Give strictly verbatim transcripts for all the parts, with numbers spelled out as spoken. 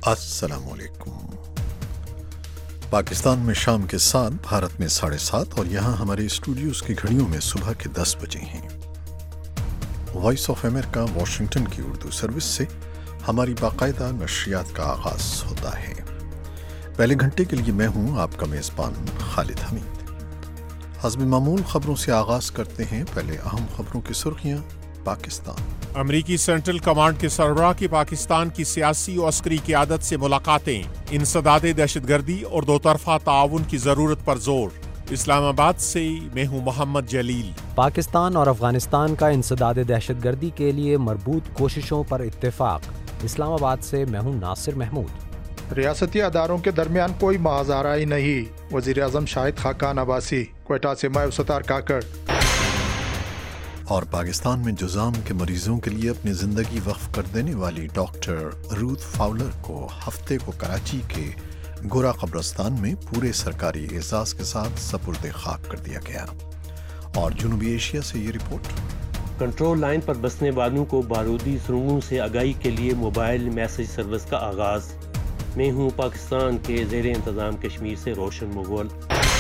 السلام علیکم۔ پاکستان میں شام کے سات، بھارت میں ساڑھے سات اور یہاں ہمارے اسٹوڈیوز کی گھڑیوں میں صبح کے دس بجے ہیں۔ وائس آف امریکہ واشنگٹن کی اردو سروس سے ہماری باقاعدہ نشریات کا آغاز ہوتا ہے۔ پہلے گھنٹے کے لیے میں ہوں آپ کا میزبان خالد حمید۔ حسب معمول خبروں سے آغاز کرتے ہیں۔ پہلے اہم خبروں کی سرخیاں۔ پاکستان امریکی سینٹرل کمانڈ کے سربراہ کی پاکستان کی سیاسی و عسکری قیادت سے ملاقاتیں، انسداد دہشت گردی اور دو طرفہ تعاون کی ضرورت پر زور۔ اسلام آباد سے میں ہوں محمد جلیل۔ پاکستان اور افغانستان کا انسداد دہشت گردی کے لیے مربوط کوششوں پر اتفاق۔ اسلام آباد سے میں ہوں ناصر محمود۔ ریاستی اداروں کے درمیان کوئی محاذ آرائی نہیں، وزیر اعظم شاہد خاقان عباسی۔ کوئٹہ سے میں ستار کاکڑ۔ اور پاکستان میں جذام کے مریضوں کے لیے اپنی زندگی وقف کر دینے والی ڈاکٹر روتھ فاؤلر کو ہفتے کو کراچی کے گورا قبرستان میں پورے سرکاری اعزاز کے ساتھ سپرد خاک کر دیا گیا۔ اور جنوبی ایشیا سے یہ رپورٹ۔ کنٹرول لائن پر بسنے والوں کو بارودی سرنگوں سے آگاہی کے لیے موبائل میسج سروس کا آغاز۔ میں ہوں پاکستان کے زیر انتظام کشمیر سے روشن مغول۔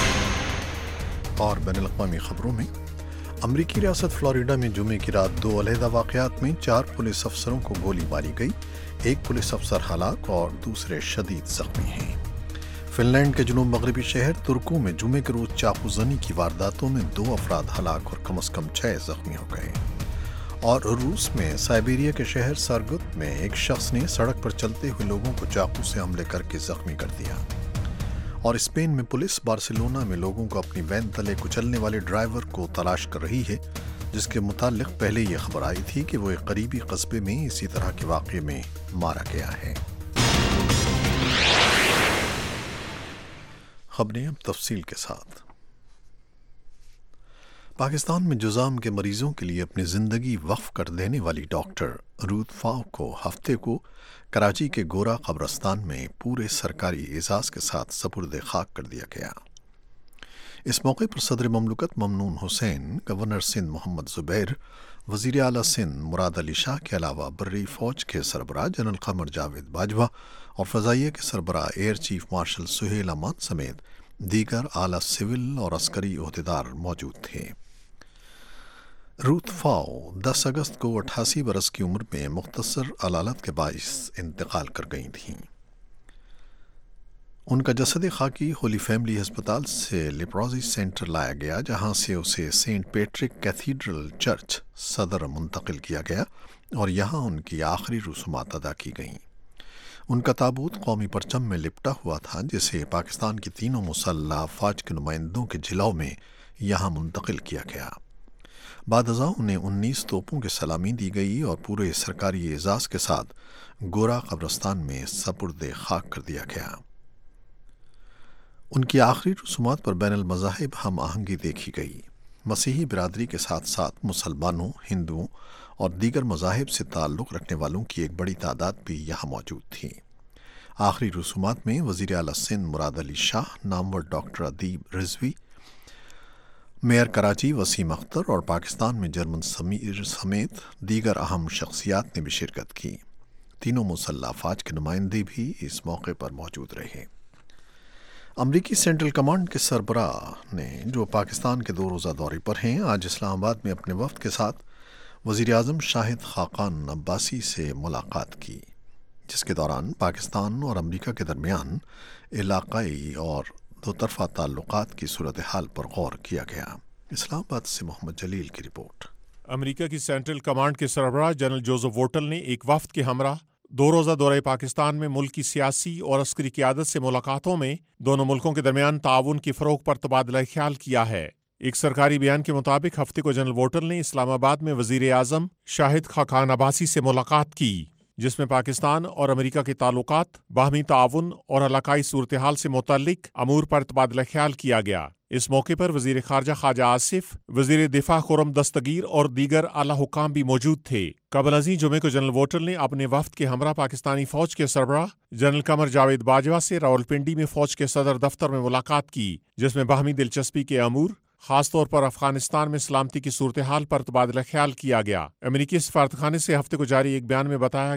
اور بین الاقوامی خبروں میں، امریکی ریاست فلوریڈا میں جمعے کی رات دو علیحدہ واقعات میں چار پولیس افسروں کو گولی ماری گئی۔ ایک پولیس افسر ہلاک اور دوسرے شدید زخمی ہیں۔ فن لینڈ کے جنوب مغربی شہر ترکو میں جمعے کے روز چاقو زنی کی وارداتوں میں دو افراد ہلاک اور کم از کم چھ زخمی ہو گئے۔ اور روس میں سائبیریا کے شہر سارگت میں ایک شخص نے سڑک پر چلتے ہوئے لوگوں کو چاقو سے حملے کر کے زخمی کر دیا۔ اور اسپین میں پولیس بارسلونا میں لوگوں کو اپنی وین تلے کچلنے والے ڈرائیور کو تلاش کر رہی ہے، جس کے متعلق پہلے یہ خبر آئی تھی کہ وہ ایک قریبی قصبے میں اسی طرح کے واقعے میں مارا گیا ہے۔ خبریں اب تفصیل کے ساتھ۔ پاکستان میں جذام کے مریضوں کے لیے اپنی زندگی وقف کر دینے والی ڈاکٹر روتھ فاؤ کو ہفتے کو کراچی کے گورا قبرستان میں پورے سرکاری اعزاز کے ساتھ سپرد خاک کر دیا گیا۔ اس موقع پر صدر مملکت ممنون حسین، گورنر سندھ محمد زبیر، وزیر اعلیٰ سندھ مراد علی شاہ کے علاوہ بری فوج کے سربراہ جنرل قمر جاوید باجوہ اور فضائیہ کے سربراہ ایئر چیف مارشل سہیل امان سمیت دیگر اعلیٰ سول اور عسکری عہدیدار موجود تھے۔ روتھ فاؤ دس اگست کو اٹھاسی برس کی عمر میں مختصر علالت کے باعث انتقال کر گئی تھیں۔ ان کا جسد خاکی ہولی فیملی ہسپتال سے لیپروزی سینٹر لایا گیا، جہاں سے اسے سینٹ پیٹرک کیتھیڈرل چرچ صدر منتقل کیا گیا اور یہاں ان کی آخری رسومات ادا کی گئیں۔ ان کا تابوت قومی پرچم میں لپٹا ہوا تھا، جسے پاکستان کی تینوں مسلح افواج کے نمائندوں کے جلاؤ میں یہاں منتقل کیا گیا۔ بعد ازاں انہیں انیس توپوں کی سلامی دی گئی اور پورے سرکاری اعزاز کے ساتھ گورا قبرستان میں سپرد خاک کر دیا گیا۔ ان کی آخری رسومات پر بین المذاہب ہم آہنگی دیکھی گئی۔ مسیحی برادری کے ساتھ ساتھ مسلمانوں، ہندوؤں اور دیگر مذاہب سے تعلق رکھنے والوں کی ایک بڑی تعداد بھی یہاں موجود تھی۔ آخری رسومات میں وزیر اعلیٰ سندھ مراد علی شاہ، نامور ڈاکٹر ادیب رضوی، میئر کراچی وسیم اختر اور پاکستان میں جرمن سمیر سمیت دیگر اہم شخصیات نے بھی شرکت کی۔ تینوں مسلح افواج کے نمائندے بھی اس موقع پر موجود رہے۔ امریکی سینٹرل کمانڈ کے سربراہ نے، جو پاکستان کے دو روزہ دورے پر ہیں، آج اسلام آباد میں اپنے وفد کے ساتھ وزیر اعظم شاہد خاقان عباسی سے ملاقات کی، جس کے دوران پاکستان اور امریکہ کے درمیان علاقائی اور دو طرفہ تعلقات کی صورتحال پر غور کیا گیا۔ اسلام آباد سے محمد جلیل کی رپورٹ۔ امریکہ کی سینٹرل کمانڈ کے سربراہ جنرل جوزف ووٹل نے ایک وفد کے ہمراہ دو روزہ دورہ پاکستان میں ملک کی سیاسی اور عسکری قیادت سے ملاقاتوں میں دونوں ملکوں کے درمیان تعاون کی فروغ پر تبادلہ خیال کیا ہے۔ ایک سرکاری بیان کے مطابق ہفتے کو جنرل ووٹل نے اسلام آباد میں وزیر اعظم شاہد خاقان عباسی سے ملاقات کی، جس میں پاکستان اور امریکہ کے تعلقات، باہمی تعاون اور علاقائی صورتحال سے متعلق امور پر تبادلہ خیال کیا گیا۔ اس موقع پر وزیر خارجہ خواجہ آصف، وزیر دفاع خرم دستگیر اور دیگر اعلیٰ حکام بھی موجود تھے۔ قبل ازیں جمعے کو جنرل ووٹل نے اپنے وفد کے ہمراہ پاکستانی فوج کے سربراہ جنرل قمر جاوید باجوہ سے راولپنڈی میں فوج کے صدر دفتر میں ملاقات کی، جس میں باہمی دلچسپی کے امور، خاص طور پر افغانستان میں سلامتی کی صورتحال پر تبادلہ خیال کیا گیا۔ امریکی سفارتخانے سے ہفتے کو جاری ایک بیان میں بتایا گیا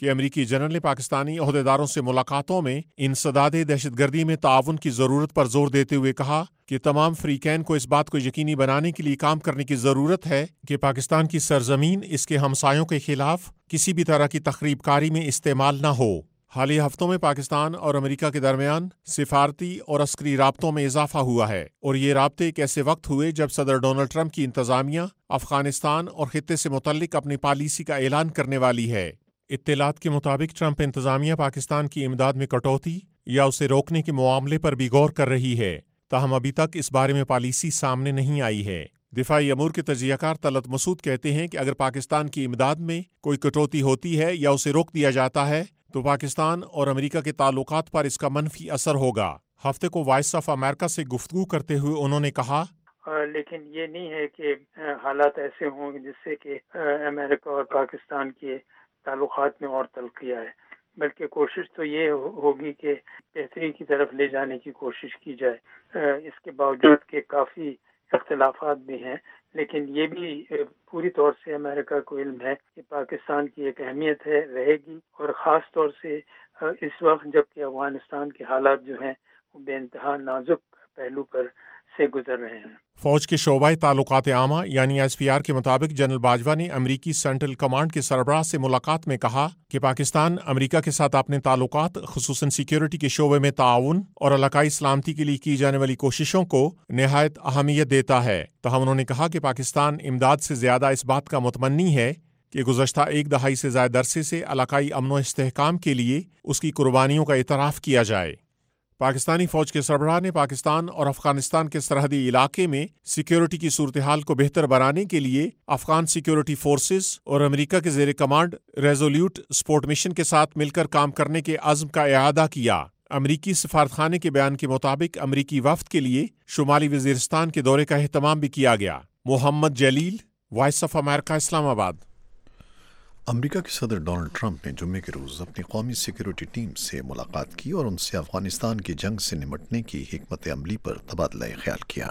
کہ امریکی جنرل نے پاکستانی عہدیداروں سے ملاقاتوں میں انسداد دہشت گردی میں تعاون کی ضرورت پر زور دیتے ہوئے کہا کہ تمام فریقین کو اس بات کو یقینی بنانے کے لیے کام کرنے کی ضرورت ہے کہ پاکستان کی سرزمین اس کے ہمسایوں کے خلاف کسی بھی طرح کی تخریب کاری میں استعمال نہ ہو۔ حالیہ ہفتوں میں پاکستان اور امریکہ کے درمیان سفارتی اور عسکری رابطوں میں اضافہ ہوا ہے، اور یہ رابطے ایک ایسے وقت ہوئے جب صدر ڈونلڈ ٹرمپ کی انتظامیہ افغانستان اور خطے سے متعلق اپنی پالیسی کا اعلان کرنے والی ہے۔ اطلاعات کے مطابق ٹرمپ انتظامیہ پاکستان کی امداد میں کٹوتی یا اسے روکنے کے معاملے پر بھی غور کر رہی ہے، تاہم ابھی تک اس بارے میں پالیسی سامنے نہیں آئی ہے۔ دفاعی امور کے تجزیہ کار طلعت مسعود کہتے ہیں کہ اگر پاکستان کی امداد میں کوئی کٹوتی ہوتی ہے یا اسے روک دیا جاتا ہے تو پاکستان اور امریکہ کے تعلقات پر اس کا منفی اثر ہوگا۔ ہفتے کو وائس آف امریکہ سے گفتگو کرتے ہوئے انہوں نے کہا، لیکن یہ نہیں ہے کہ حالات ایسے ہوں جس سے کہ امریکہ اور پاکستان کے تعلقات میں اور تلخی آئے، بلکہ کوشش تو یہ ہوگی کہ بہتری کی طرف لے جانے کی کوشش کی جائے۔ اس کے باوجود کہ کافی اختلافات بھی ہیں، لیکن یہ بھی پوری طور سے امریکہ کو علم ہے کہ پاکستان کی ایک اہمیت ہے، رہے گی، اور خاص طور سے اس وقت جبکہ افغانستان کے حالات جو ہیں وہ بے انتہا نازک پہلو پر سے گزر رہے ہیں۔ فوج کے شعبۂ تعلقات عامہ یعنی ایس پی آر کے مطابق جنرل باجوہ نے امریکی سینٹرل کمانڈ کے سربراہ سے ملاقات میں کہا کہ پاکستان امریکہ کے ساتھ اپنے تعلقات خصوصاً سیکیورٹی کے شعبے میں تعاون اور علاقائی سلامتی کے لیے کی جانے والی کوششوں کو نہایت اہمیت دیتا ہے۔ تاہم انہوں نے کہا کہ پاکستان امداد سے زیادہ اس بات کا متمنی ہے کہ گزشتہ ایک دہائی سے زائد عرصے سے علاقائی امن و استحکام کے لیے اس کی قربانیوں کا اعتراف کیا جائے۔ پاکستانی فوج کے سربراہ نے پاکستان اور افغانستان کے سرحدی علاقے میں سیکیورٹی کی صورتحال کو بہتر بنانے کے لیے افغان سیکیورٹی فورسز اور امریکہ کے زیر کمانڈ ریزولوٹ سپورٹ مشن کے ساتھ مل کر کام کرنے کے عزم کا اعادہ کیا۔ امریکی سفارتخانے کے بیان کے مطابق امریکی وفد کے لیے شمالی وزیرستان کے دورے کا اہتمام بھی کیا گیا۔ محمد جلیل، وائس آف امریکہ، اسلام آباد۔ امریکہ کے صدر ڈونلڈ ٹرمپ نے جمعے کے روز اپنی قومی سیکیورٹی ٹیم سے ملاقات کی اور ان سے افغانستان کی جنگ سے نمٹنے کی حکمت عملی پر تبادلہ خیال کیا۔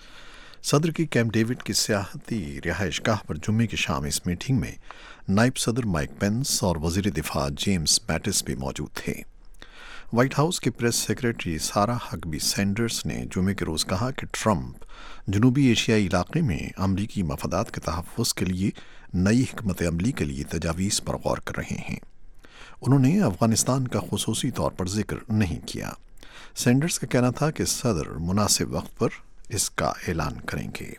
صدر کی کیمپ ڈیوڈ کی سیاحتی رہائش گاہ پر جمعے کی شام اس میٹنگ میں نائب صدر مائک پینس اور وزیر دفاع جیمز میٹس بھی موجود تھے۔ وائٹ ہاؤس کی press secretary Sarah Huckabee Sanders نے جمعے کے روز کہا کہ ٹرمپ جنوبی ایشیائی علاقے میں امریکی مفادات کے تحفظ کے لیے نئی حکمت عملی کے لیے تجاویز پر غور کر رہے ہیں۔ انہوں نے افغانستان کا خصوصی طور پر ذکر نہیں کیا۔ سینڈرز کا کہنا تھا کہ صدر مناسب وقت پر اس کا اعلان کریں گے۔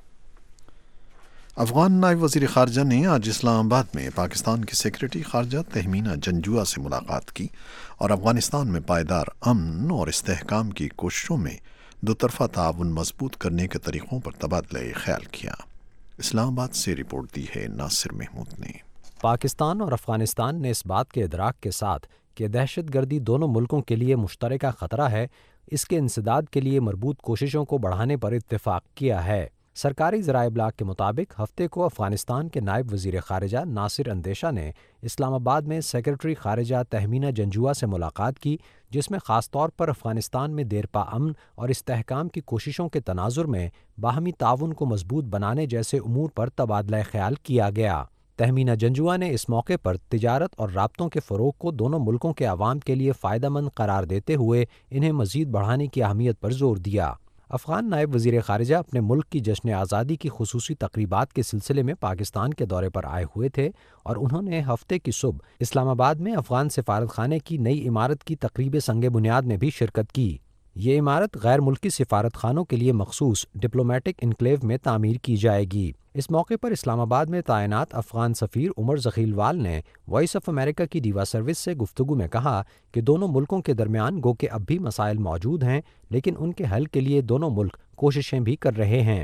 افغان نائب وزیر خارجہ نے آج اسلام آباد میں پاکستان کی سیکرٹری خارجہ تہمینہ جنجوعہ سے ملاقات کی اور افغانستان میں پائیدار امن اور استحکام کی کوششوں میں دو طرفہ تعاون مضبوط کرنے کے طریقوں پر تبادلہ خیال کیا۔ اسلام آباد سے رپورٹ دی ہے ناصر محمود نے۔ پاکستان اور افغانستان نے اس بات کے ادراک کے ساتھ کہ دہشت گردی دونوں ملکوں کے لیے مشترکہ خطرہ ہے، اس کے انسداد کے لیے مربوط کوششوں کو بڑھانے پر اتفاق کیا ہے۔ سرکاری ذرائع ابلاغ کے مطابق ہفتے کو افغانستان کے نائب وزیر خارجہ ناصر اندیشہ نے اسلام آباد میں سیکرٹری خارجہ تہمینہ جنجوعہ سے ملاقات کی، جس میں خاص طور پر افغانستان میں دیرپا امن اور استحکام کی کوششوں کے تناظر میں باہمی تعاون کو مضبوط بنانے جیسے امور پر تبادلہ خیال کیا گیا۔ تہمینہ جنجوعہ نے اس موقع پر تجارت اور رابطوں کے فروغ کو دونوں ملکوں کے عوام کے لیے فائدہ مند قرار دیتے ہوئے انہیں مزید بڑھانے کی اہمیت پر زور دیا۔ افغان نائب وزیر خارجہ اپنے ملک کی جشن آزادی کی خصوصی تقریبات کے سلسلے میں پاکستان کے دورے پر آئے ہوئے تھے اور انہوں نے ہفتے کی صبح اسلام آباد میں افغان سفارت خانے کی نئی عمارت کی تقریب سنگ بنیاد میں بھی شرکت کی۔ یہ عمارت غیر ملکی سفارت خانوں کے لیے مخصوص ڈپلومیٹک انکلیو میں تعمیر کی جائے گی۔ اس موقع پر اسلام آباد میں تعینات افغان سفیر عمر ذخیلوال نے وائس آف امریکہ کی ڈیوا سروس سے گفتگو میں کہا کہ دونوں ملکوں کے درمیان گو کہ اب بھی مسائل موجود ہیں، لیکن ان کے حل کے لیے دونوں ملک کوششیں بھی کر رہے ہیں۔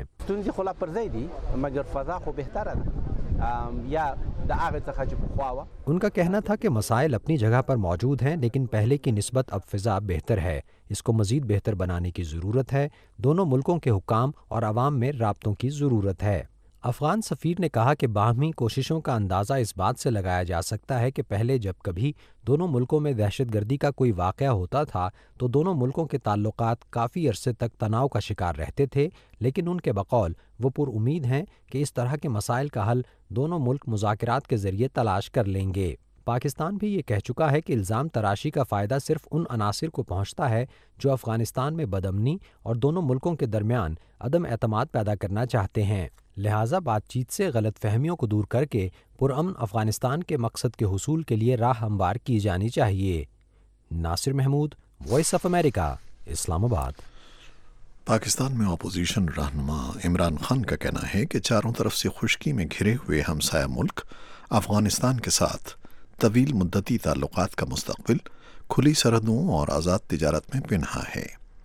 ان کا کہنا تھا کہ مسائل اپنی جگہ پر موجود ہیں، لیکن پہلے کی نسبت اب فضا بہتر ہے، اس کو مزید بہتر بنانے کی ضرورت ہے، دونوں ملکوں کے حکام اور عوام میں رابطوں کی ضرورت ہے۔ افغان سفیر نے کہا کہ باہمی کوششوں کا اندازہ اس بات سے لگایا جا سکتا ہے کہ پہلے جب کبھی دونوں ملکوں میں دہشت گردی کا کوئی واقعہ ہوتا تھا تو دونوں ملکوں کے تعلقات کافی عرصے تک تناؤ کا شکار رہتے تھے، لیکن ان کے بقول وہ پر امید ہیں کہ اس طرح کے مسائل کا حل دونوں ملک مذاکرات کے ذریعے تلاش کر لیں گے۔ پاکستان بھی یہ کہہ چکا ہے کہ الزام تراشی کا فائدہ صرف ان عناصر کو پہنچتا ہے جو افغانستان میں بدامنی اور دونوں ملکوں کے درمیان عدم اعتماد پیدا کرنا چاہتے ہیں، لہٰذا بات چیت سے غلط فہمیوں کو دور کر کے پرامن افغانستان کے مقصد کے حصول کے لیے راہ ہموار کی جانی چاہیے۔ Nasir Mahmood, Voice of America, Islamabad. Pakistan میں اپوزیشن رہنما عمران خان کا کہنا ہے کہ چاروں طرف سے خشکی میں گھرے ہوئے ہمسایہ ملک افغانستان کے ساتھ طویل مدتی تعلقات کا مستقبل کھلی سرحدوں اور آزاد تجارت میں پنہا ہے۔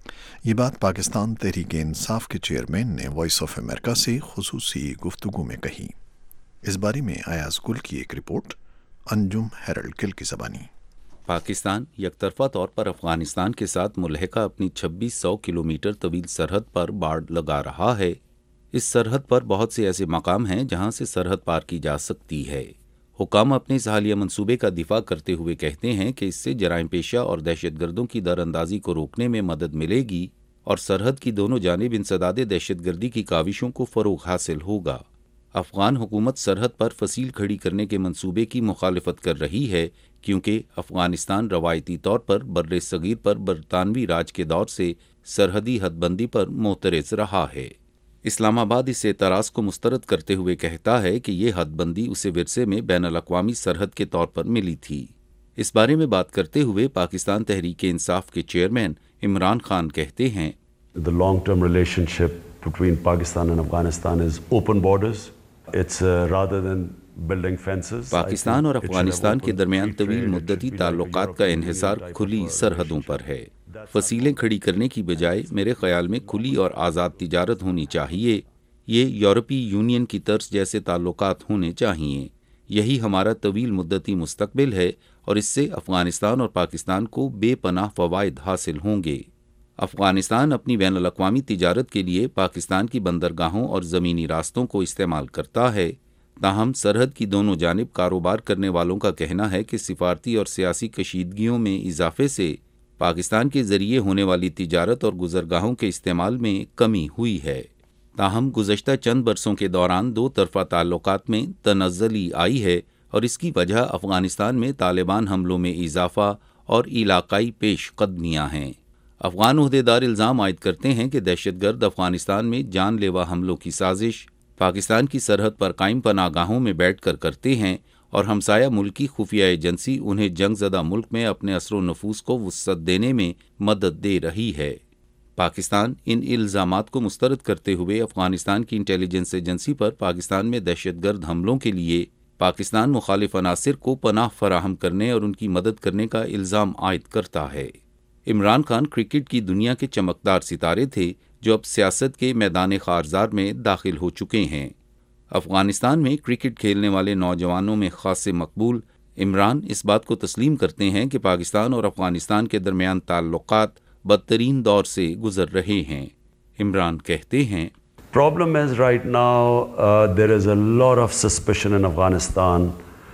یہ بات پاکستان تحریک انصاف کے چیئرمین نے وائس آف امریکہ سے خصوصی گفتگو میں کہی۔ اس بارے میں ایاز گل کی ایک رپورٹ، انجم ہیرلڈ گل کی زبانی۔ پاکستان یک طرفہ طور پر افغانستان کے ساتھ ملحقہ اپنی چھبیس سو کلومیٹر طویل سرحد پر باڑ لگا رہا ہے۔ اس سرحد پر بہت سے ایسے مقام ہیں جہاں سے سرحد پار کی جا سکتی ہے۔ حکام اپنے اس حالیہ منصوبے کا دفاع کرتے ہوئے کہتے ہیں کہ اس سے جرائم پیشہ اور دہشت گردوں کی در اندازی کو روکنے میں مدد ملے گی اور سرحد کی دونوں جانب انسداد دہشت گردی کی کاوشوں کو فروغ حاصل ہوگا۔ افغان حکومت سرحد پر فصیل کھڑی کرنے کے منصوبے کی مخالفت کر رہی ہے کیونکہ افغانستان روایتی طور پر بر صغیر پر برطانوی راج کے دور سے سرحدی حد بندی پر معترض رہا ہے۔ اسلام آباد اس اعتراض کو مسترد کرتے ہوئے کہتا ہے کہ یہ حد بندی اسے ورثے میں بین الاقوامی سرحد کے طور پر ملی تھی۔ اس بارے میں بات کرتے ہوئے پاکستان تحریک انصاف کے چیئرمین عمران خان کہتے ہیں، The long-term relationship between Pakistan and Afghanistan is open borders. It's uh, rather than building fences. Pakistan اور افغانستان کے درمیان طویل مدتی تعلقات کا انحصار کھلی سرحدوں پر ہے۔ فصیلیں کھڑی کرنے کی بجائے میرے خیال میں کھلی اور آزاد تجارت ہونی چاہیے۔ یہ یورپی یونین کی طرز جیسے تعلقات ہونے چاہیے۔ یہی ہمارا طویل مدتی مستقبل ہے اور اس سے افغانستان اور پاکستان کو بے پناہ فوائد حاصل ہوں گے۔ افغانستان اپنی بین الاقوامی تجارت کے لیے پاکستان کی بندرگاہوں اور زمینی راستوں کو استعمال کرتا ہے، تاہم سرحد کی دونوں جانب کاروبار کرنے والوں کا کہنا ہے کہ سفارتی اور سیاسی کشیدگیوں میں اضافے سے پاکستان کے ذریعے ہونے والی تجارت اور گزرگاہوں کے استعمال میں کمی ہوئی ہے۔ تاہم گزشتہ چند برسوں کے دوران دو طرفہ تعلقات میں تنزلی آئی ہے اور اس کی وجہ افغانستان میں طالبان حملوں میں اضافہ اور علاقائی پیش قدمیاں ہیں۔ افغان عہدیدار الزام عائد کرتے ہیں کہ دہشت گرد افغانستان میں جان لیوا حملوں کی سازش پاکستان کی سرحد پر قائم پناہ گاہوں میں بیٹھ کر کرتے ہیں اور ہمسایہ ملکی خفیہ ایجنسی انہیں جنگ زدہ ملک میں اپنے اثر و نفوذ کو وسعت دینے میں مدد دے رہی ہے۔ پاکستان ان الزامات کو مسترد کرتے ہوئے افغانستان کی انٹیلیجنس ایجنسی پر پاکستان میں دہشت گرد حملوں کے لیے پاکستان مخالف عناصر کو پناہ فراہم کرنے اور ان کی مدد کرنے کا الزام عائد کرتا ہے۔ عمران خان کرکٹ کی دنیا کے چمکدار ستارے تھے جو اب سیاست کے میدان خارزار میں داخل ہو چکے ہیں۔ افغانستان میں کرکٹ کھیلنے والے نوجوانوں میں خاصے مقبول عمران اس بات کو تسلیم کرتے ہیں کہ پاکستان اور افغانستان کے درمیان تعلقات بدترین دور سے گزر رہے ہیں۔ عمران کہتے ہیں، Problem is right now uh, there is a lot of suspicion in Afghanistan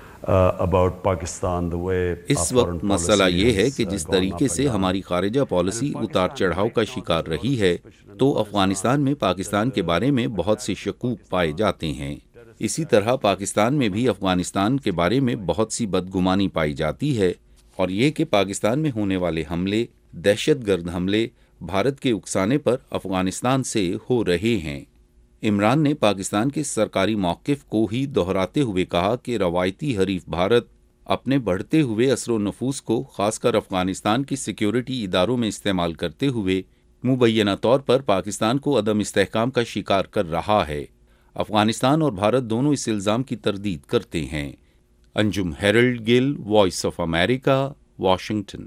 uh, about Pakistan the way اس وقت مسئلہ یہ ہے کہ جس طریقے سے ہماری خارجہ پالیسی اتار چڑھاؤ کا شکار رہی ہے تو افغانستان میں پاکستان کے بارے میں بہت سے شکوک پائے جاتے ہیں۔ اسی طرح پاکستان میں بھی افغانستان کے بارے میں بہت سی بدگمانی پائی جاتی ہے اور یہ کہ پاکستان میں ہونے والے حملے، دہشت گرد حملے بھارت کے اکسانے پر افغانستان سے ہو رہے ہیں۔ عمران نے پاکستان کے سرکاری موقف کو ہی دہراتے ہوئے کہا کہ روایتی حریف بھارت اپنے بڑھتے ہوئے اثر و نفوذ کو خاص کر افغانستان کی سیکیورٹی اداروں میں استعمال کرتے ہوئے مبینہ طور پر پاکستان کو عدم استحکام کا شکار کر رہا ہے۔ افغانستان اور بھارت دونوں اس الزام کی تردید کرتے ہیں۔ Anjum Harold Gill, voice of America, Washington.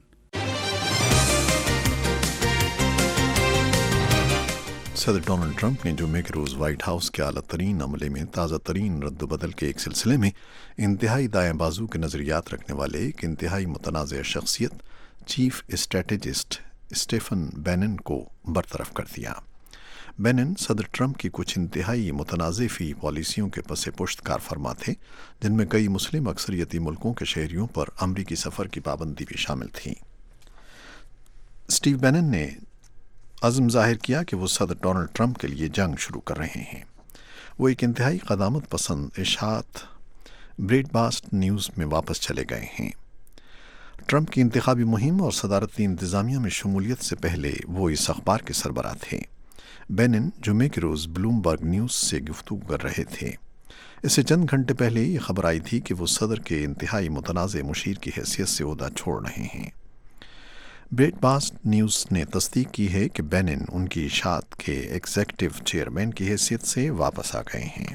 صدر ڈونلڈ ٹرمپ نے جمعے کے روز وائٹ ہاؤس کے اعلیٰ ترین عملے میں تازہ ترین رد و بدل کے ایک سلسلے میں انتہائی دائیں بازو کے نظریات رکھنے والے ایک انتہائی متنازع شخصیت چیف اسٹریٹجسٹ اسٹیفن بینن کو برطرف کر دیا۔ بینن صدر ٹرمپ کی کچھ انتہائی متنازع فی پالیسیوں کے پس پشت کار فرما تھے، جن میں کئی مسلم اکثریتی ملکوں کے شہریوں پر امریکی سفر کی پابندی بھی شامل تھی۔ اسٹیو بینن نے عزم ظاہر کیا کہ وہ صدر ڈونلڈ ٹرمپ کے لیے جنگ شروع کر رہے ہیں۔ وہ ایک انتہائی قدامت پسند اشاعت ब्रेड बास्ट न्यूज़ में वापस चले गए हैं। ट्रंप की इंतखाबी मुहिम और सदारती इंतज़ामिया में शमूलियत से पहले वो इस अखबार के सरबराह थे। बेनिन जुमे के रोज़ ब्लूमबर्ग न्यूज़ से गुफ्तगू कर रहे थे। इससे चंद घंटे पहले ये खबर आई थी कि वो सदर के इंतहाई मुतनाज़ मुशीर की हैसियत से ओहदा छोड़ रहे हैं। ब्रेड बास्ट न्यूज़ ने तस्दीक की है कि बेनिन उनकी इशात के एग्जीक्यूटिव चेयरमैन की हैसियत से वापस आ गए हैं।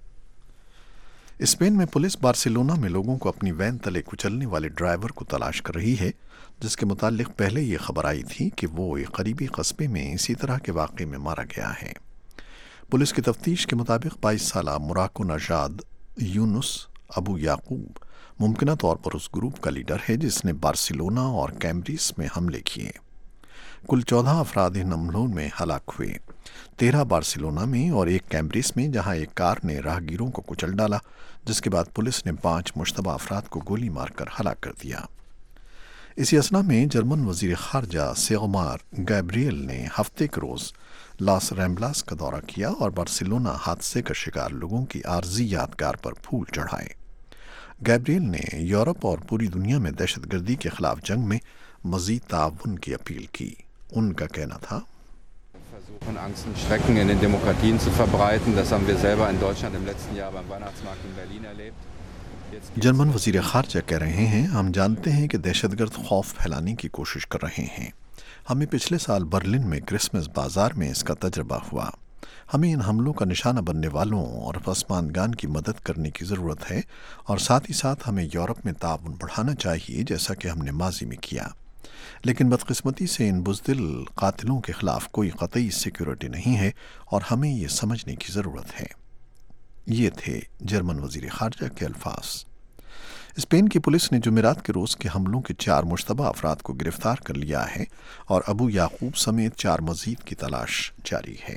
स्पेन में पुलिस बार्सिलोना में लोगों को अपनी वैन तले कुचलने वाले ड्राइवर को तलाश कर रही है, जिसके मुतालिक पहले ये खबर आई थी कि वो एक करीबी कस्बे में इसी तरह के वाक़े में मारा गया है। पुलिस की तफ्तीश के मुताबिक बाईस साला मोराको नजाद यूनुस अबू याकूब मुमकिन तौर पर उस ग्रुप का लीडर है जिसने बार्सिलोना और कैम्ब्रिस में हमले किए। कुल चौदह अफराद इन हमलों में हलाक हुए, तेरह बार्सिलोना में और एक कैम्ब्रिस में, जहां एक कार ने राहगीरों को कुचल डाला, जिसके बाद पुलिस ने पांच मुश्तबा अफराद को गोली मारकर हलाक कर दिया। इसी असना में जर्मन वजीर खारजा सिगमार गैब्रियल ने हफ्ते के रोज़ लास रैम्बलास का दौरा किया और बार्सिलोना हादसे का शिकार लोगों की आर्जी यादगार पर फूल चढ़ाए। गैब्रियल ने यूरोप और पूरी दुनिया में दहशतगर्दी के खिलाफ जंग में मज़ीद ताउन की अपील की। उनका कहना था, Versuchen, Angst und Schrecken in den Demokratien zu verbreiten. Das haben wir selber in Deutschland im letzten Jahr beim Weihnachtsmarkt in Berlin erlebt. German वजीर खारजा कह रहे हैं, हम जानते हैं कि दहशतगर्द खौफ फैलाने की कोशिश कर रहे हैं। हमें पिछले साल बर्लिन में क्रिसमस बाजार में इसका तजर्बा हुआ। हमें इन हमलों का निशाना बनने वालों और पसमानदान की मदद करने की ज़रूरत है और साथ ही साथ हमें यूरोप में ताउन बढ़ाना चाहिए, जैसा कि हमने माजी में किया। लेकिन बदकिस्मती से इन बुज़दिल कातिलों के खिलाफ कोई कतई सिक्योरिटी नहीं है और हमें ये समझने की ज़रूरत है। ये थे जर्मन वज़ीर ख़ारजा के अल्फाज। स्पेन की पुलिस ने जुमेरात के रोज़ के हमलों के चार मुश्तबा अफराद को गिरफ्तार कर लिया है और अबू याकूब समेत चार मज़ीद की तलाश जारी है।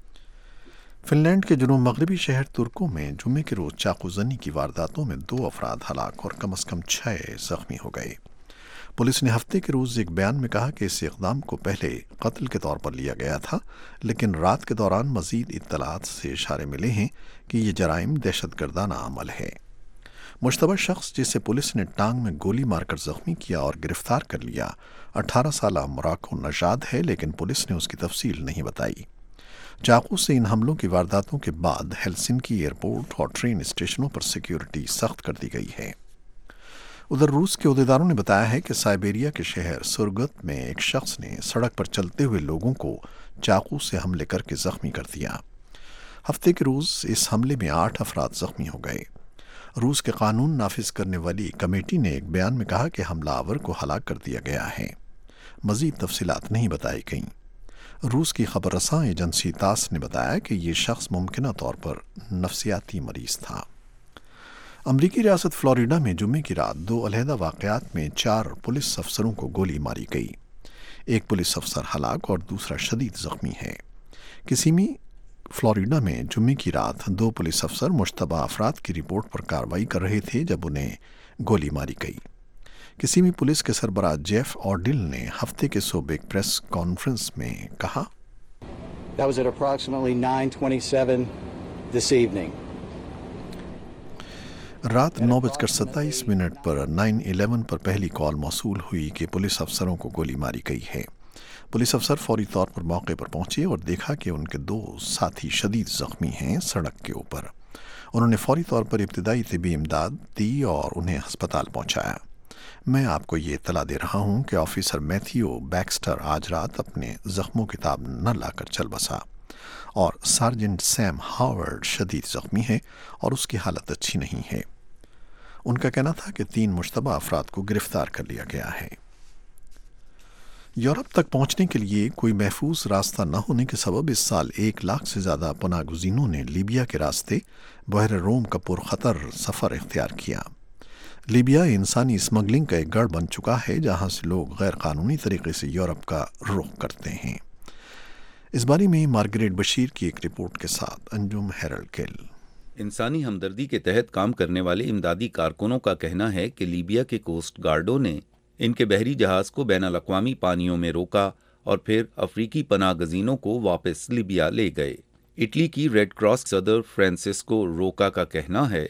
फिनलैंड के जुनूब मगरबी शहर तुर्को में जुमे के रोज़ चाकूजनी की वारदातों में दो अफराद हलाक और कम अज़ कम छः ज़ख्मी हो गए। पुलिस ने हफ्ते के रोज़ एक बयान में कहा कि इस इक़दाम को पहले कत्ल के तौर पर लिया गया था, लेकिन रात के दौरान मज़ीद इत्तलात से इशारे मिले हैं कि ये जराइम दहशतगर्दाना अमल है। मुश्तबा शख्स जिसे पुलिस ने टांग में गोली मारकर ज़ख्मी किया और गिरफ्तार कर लिया, अठारह साला मोराको नजाद है, लेकिन पुलिस ने उसकी तफसील नहीं बताई। चाकू से इन हमलों की वारदातों के बाद हेलसिंकी एयरपोर्ट और ट्रेन स्टेशनों पर सिक्योरिटी सख्त कर दी गई है। उधर रूस के अहदेदारों ने बताया है कि साइबेरिया के शहर सुरगत में एक शख्स ने सड़क पर चलते हुए लोगों को चाकू से हमले करके ज़ख्मी कर दिया। हफ्ते के रोज़ इस हमले में आठ अफराद ज़ख्मी हो गए। रूस के कानून नाफिज करने वाली कमेटी ने एक बयान में कहा कि हमलावर को हलाक कर दिया गया है। मज़ीद तफसीलात नहीं बताई गईं। रूस की खबर रसां एजेंसी तास ने बताया कि ये शख्स मुमकिन तौर पर नफ्सियाती मरीज़ था। अमरीकी रियासत फ्लोरिडा में जुमे की रात दो अलहदा वाक़यात में चार पुलिस अफसरों को गोली मारी गई। एक पुलिस अफसर हलाक और दूसरा शदीद ज़ख्मी है। किसीमी फ्लोरिडा में जुमे की रात दो पुलिस अफसर मुश्तबा अफराद की रिपोर्ट पर कार्रवाई कर रहे थे जब उन्हें गोली मारी गई। किसीमी पुलिस के सरबराह जेफ ऑर्डिल ने हफ्ते के सुबह एक प्रेस कॉन्फ्रेंस में कहा, That was at approximately nine twenty-seven this evening. रात नौ बजकर सत्ताईस मिनट पर नाइन इलेवन पर पहली कॉल मौसूल हुई कि पुलिस अफसरों को गोली मारी गई है। पुलिस अफसर फौरी तौर पर मौके पर पहुंचे और देखा कि उनके दो साथी शदीद ज़ख्मी हैं सड़क के ऊपर। उन्होंने फौरी तौर पर इब्तिदाई तिब्बी इमदाद दी और उन्हें अस्पताल पहुंचाया। मैं आपको ये इत्तला दे रहा हूं कि ऑफिसर मैथ्यू बैक्स्टर आज रात अपने ज़ख्मों की ताब न लाकर चल बसा और सार्जेंट सैम हावर्ड शदीद ज़ख्मी है और उसकी हालत अच्छी नहीं है। उनका कहना था कि तीन मुश्तबा अफराद को गिरफ्तार कर लिया गया है। यूरोप तक पहुंचने के लिए कोई महफूज रास्ता न होने के सबब इस साल एक लाख से ज़्यादा पनागुज़ीनों ने लीबिया के रास्ते बहर रोम का पुरखतर सफ़र इख्तियार किया। लीबिया इंसानी स्मगलिंग का एक गढ़ बन चुका है जहां से लोग गैर कानूनी तरीके से यूरोप का रुख करते हैं। इस बारे में मार्गरेट बशीर की एक रिपोर्ट के साथ अंजुम हेरल्ड केल। इंसानी हमदर्दी के तहत काम करने वाले इमदादी कारकुनों का कहना है कि लीबिया के कोस्ट गार्डों ने इनके बहरी जहाज को बैनुल-अक़वामी पानियों में रोका और फिर अफ्रीकी पनाह गज़ीनों को वापस लीबिया ले गए। اٹلی کی ریڈ کراس صدر فرانسسکو روکا کا کہنا ہے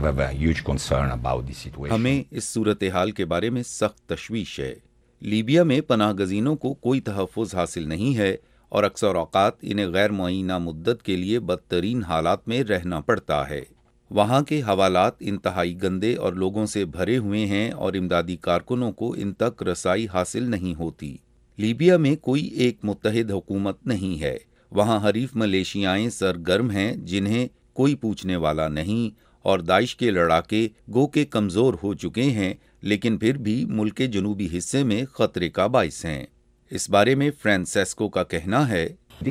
ہمیں اس صورتحال کے بارے میں سخت تشویش ہے۔ لیبیا میں پناہ گزینوں کو کوئی تحفظ حاصل نہیں ہے اور اکثر اوقات انہیں غیر معینہ مدت کے لیے بدترین حالات میں رہنا پڑتا ہے۔ وہاں کے حوالات انتہائی گندے اور لوگوں سے بھرے ہوئے ہیں اور امدادی کارکنوں کو ان تک رسائی حاصل نہیں ہوتی۔ لیبیا میں کوئی ایک متحد حکومت نہیں ہے۔ وہاں حریف ملیشیائیں سرگرم ہیں جنہیں کوئی پوچھنے والا نہیں، اور داعش کے لڑاکے گو کے کمزور ہو چکے ہیں لیکن پھر بھی ملک کے جنوبی حصے میں خطرے کا باعث ہیں۔ اس بارے میں فرانسسکو کا کہنا ہے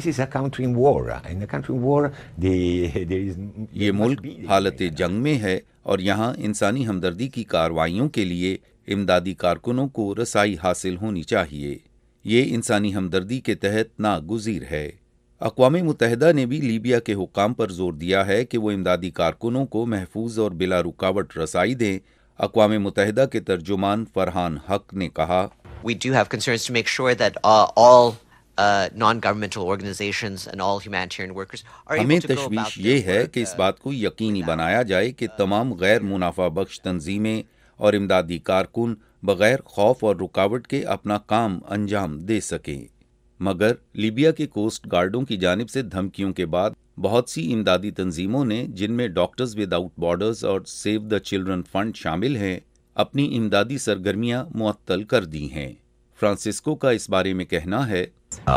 یہ ملک حالت جنگ میں ہے اور یہاں انسانی ہمدردی کی کارروائیوں کے لیے امدادی کارکنوں کو رسائی حاصل ہونی چاہیے۔ یہ انسانی ہمدردی کے تحت ناگزیر ہے۔ اقوام متحدہ نے بھی لیبیا کے حکام پر زور دیا ہے کہ وہ امدادی کارکنوں کو محفوظ اور بلا رکاوٹ رسائی دیں۔ اقوام متحدہ کے ترجمان فرحان حق نے کہا We do have concerns to make sure that uh, all uh, non-governmental organizations and all humanitarian workers are ہمیں able to go about تشویش their یہ ہے work, کہ اس uh, بات کو یقینی بنایا جائے کہ تمام غیر منافع بخش تنظیمیں اور امدادی کارکن بغیر خوف اور رکاوٹ کے اپنا کام انجام دے سکیں۔ مگر لیبیا کے کوسٹ گارڈوں کی جانب سے دھمکیوں کے بعد بہت سی امدادی تنظیموں نے، جن میں ڈاکٹرز ود آؤٹ بارڈرز اور سیو دا چلڈرن فنڈ شامل ہیں، اپنی امدادی سرگرمیاں معطل کر دی ہیں۔ فرانسسکو کا اس بارے میں کہنا ہے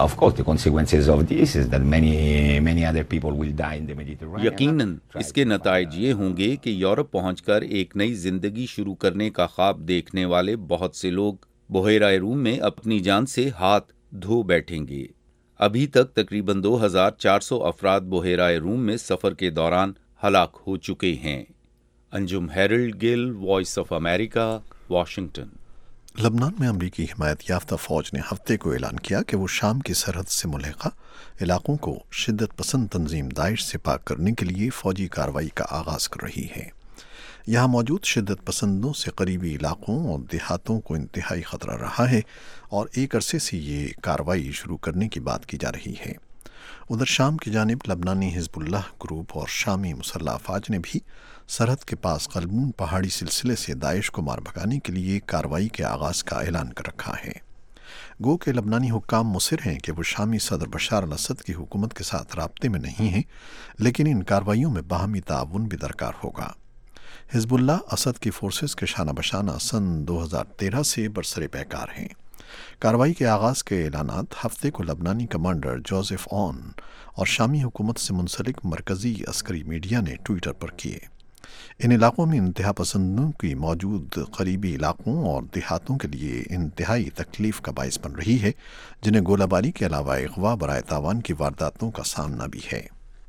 یقیناً اس کے نتائج یہ ہوں گے کہ یورپ پہنچ کر ایک نئی زندگی شروع کرنے کا خواب دیکھنے والے بہت سے لوگ بحیرہ روم میں اپنی جان سے ہاتھ دھو بیٹھیں گے۔ ابھی تک تقریباً دو ہزار چار سو افراد بحیرہ روم میں سفر کے دوران ہلاک ہو چکے ہیں۔ Anjum Harold Gill, voice of America, Washington. لبنان میں امریکی حمایت یافتہ فوج نے ہفتے کو اعلان کیا کہ وہ شام کی سرحد سے ملحقہ علاقوں کو شدت پسند تنظیم داعش سے پاک کرنے کے لیے فوجی کارروائی کا آغاز کر رہی ہے۔ یہاں موجود شدت پسندوں سے قریبی علاقوں اور دیہاتوں کو انتہائی خطرہ رہا ہے اور ایک عرصے سے یہ کارروائی شروع کرنے کی بات کی جا رہی ہے۔ ادھر شام کی جانب لبنانی حزب اللہ گروپ اور شامی مسلح افواج نے بھی سرحد کے پاس قلمون پہاڑی سلسلے سے داعش کو مار بھگانے کے لیے کارروائی کے آغاز کا اعلان کر رکھا ہے۔ گو کہ لبنانی حکام مصر ہیں کہ وہ شامی صدر بشار الاسد کی حکومت کے ساتھ رابطے میں نہیں ہیں، لیکن ان کارروائیوں میں باہمی تعاون بھی درکار ہوگا۔ حزب اللہ اسد کی فورسز کے شانہ بشانہ سن دو ہزار تیرہ سے برسر پیکار ہیں۔ کارروائی کے آغاز کے اعلانات ہفتے کو لبنانی کمانڈر جوزف اون اور شامی حکومت سے منسلک مرکزی عسکری میڈیا نے ٹویٹر پر کیے۔ ان علاقوں میں انتہا پسندوں کی موجود قریبی علاقوں اور دیہاتوں کے لیے انتہائی تکلیف کا باعث بن رہی ہے، جنہیں گولہ باری کے علاوہ اغوا برائے تاوان کی وارداتوں کا سامنا بھی ہے۔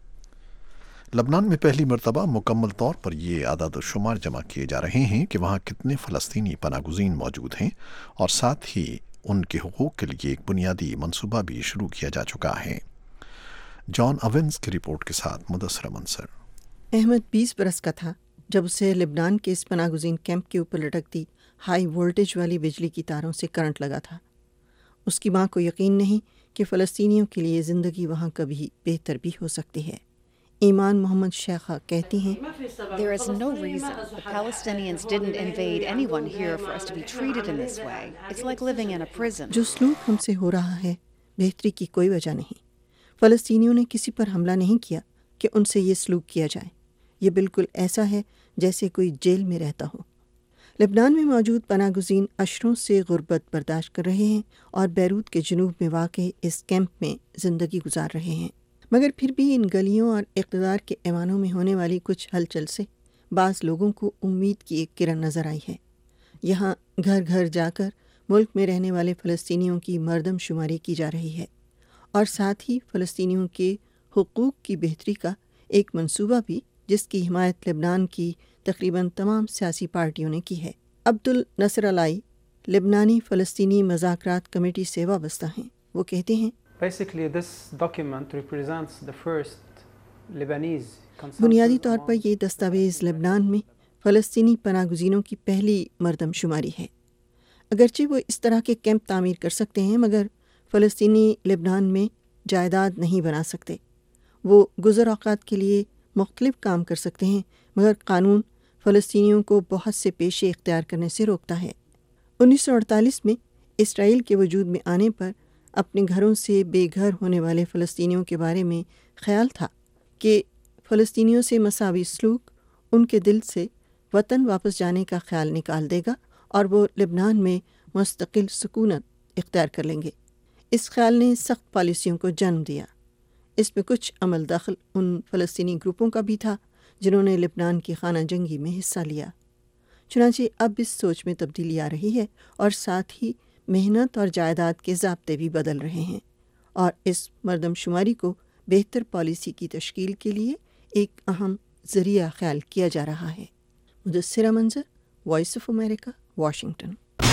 لبنان میں پہلی مرتبہ مکمل طور پر یہ اعداد و شمار جمع کیے جا رہے ہیں کہ وہاں کتنے فلسطینی پناہ گزین موجود ہیں، اور ساتھ ہی ان کے حقوق کے لیے ایک بنیادی منصوبہ بھی شروع کیا جا چکا ہے۔ جان اوینز کی رپورٹ کے ساتھ مدثر منصر۔ احمد بیس برس کا تھا جب اسے لبنان کے اس پناہ گزین کیمپ کے اوپر لٹکتی ہائی وولٹیج والی بجلی کی تاروں سے کرنٹ لگا تھا۔ اس کی ماں کو یقین نہیں کہ فلسطینیوں کے لیے زندگی وہاں کبھی بہتر بھی ہو سکتی ہے۔ ایمان محمد شیخہ کہتی ہیں There is no reason the Palestinians didn't invade anyone here for us to be treated in this way. It's like living in a prison. جو سلوک ہم سے ہو رہا ہے بہتری کی کوئی وجہ نہیں۔ فلسطینیوں نے کسی پر حملہ نہیں کیا کہ ان سے یہ سلوک کیا جائے۔ یہ بالکل ایسا ہے جیسے کوئی جیل میں رہتا ہو۔ لبنان میں موجود پناہ گزین اشروں سے غربت برداشت کر رہے ہیں اور بیروت کے جنوب میں واقع اس کیمپ میں زندگی گزار رہے ہیں، مگر پھر بھی ان گلیوں اور اقتدار کے ایوانوں میں ہونے والی کچھ ہلچل سے بعض لوگوں کو امید کی ایک کرن نظر آئی ہے۔ یہاں گھر گھر جا کر ملک میں رہنے والے فلسطینیوں کی مردم شماری کی جا رہی ہے، اور ساتھ ہی فلسطینیوں کے حقوق کی بہتری کا ایک منصوبہ بھی، جس کی حمایت لبنان کی تقریباً تمام سیاسی پارٹیوں نے کی ہے۔ عبد النصر علائی لبنانی فلسطینی مذاکرات کمیٹی سے وابستہ ہیں۔ وہ کہتے ہیں Basically, this document represents the first Lebanese consensus. بنیادی طور پر یہ دستاویز لبنان میں فلسطینی پناہ گزینوں کی پہلی مردم شماری ہے۔ اگرچہ وہ اس طرح کے کیمپ تعمیر کر سکتے ہیں، مگر فلسطینی لبنان میں جائیداد نہیں بنا سکتے۔ وہ گزر اوقات کے لیے مختلف کام کر سکتے ہیں، مگر قانون فلسطینیوں کو بہت سے پیشے اختیار کرنے سے روکتا ہے۔ انیس سو اڑتالیس میں اسرائیل کے وجود میں آنے پر اپنے گھروں سے بے گھر ہونے والے فلسطینیوں کے بارے میں خیال تھا کہ فلسطینیوں سے مساوی سلوک ان کے دل سے وطن واپس جانے کا خیال نکال دے گا اور وہ لبنان میں مستقل سکونت اختیار کر لیں گے۔ اس خیال نے سخت پالیسیوں کو جنم دیا۔ اس میں کچھ عمل دخل ان فلسطینی گروپوں کا بھی تھا جنہوں نے لبنان کی خانہ جنگی میں حصہ لیا۔ چنانچہ اب اس سوچ میں تبدیلی آ رہی ہے اور ساتھ ہی محنت اور جائیداد کے ضابطے بھی بدل رہے ہیں، اور اس مردم شماری کو بہتر پالیسی کی تشکیل کے لیے ایک اہم ذریعہ خیال کیا جا رہا ہے۔ Mudassira Manzar, voice of America, Washington.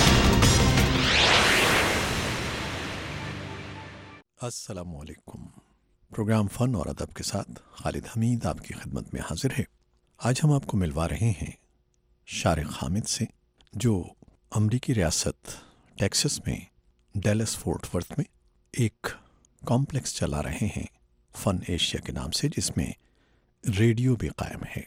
السلام علیکم۔ پروگرام فن اور ادب کے ساتھ خالد حمید آپ کی خدمت میں حاضر ہے۔ آج ہم آپ کو ملوا رہے ہیں شارق حامد سے، جو امریکی ریاست ٹیکسس میں ڈیلس فورٹ ورتھ میں ایک کمپلیکس چلا رہے ہیں فن ایشیا کے نام سے، جس میں ریڈیو بھی قائم ہے۔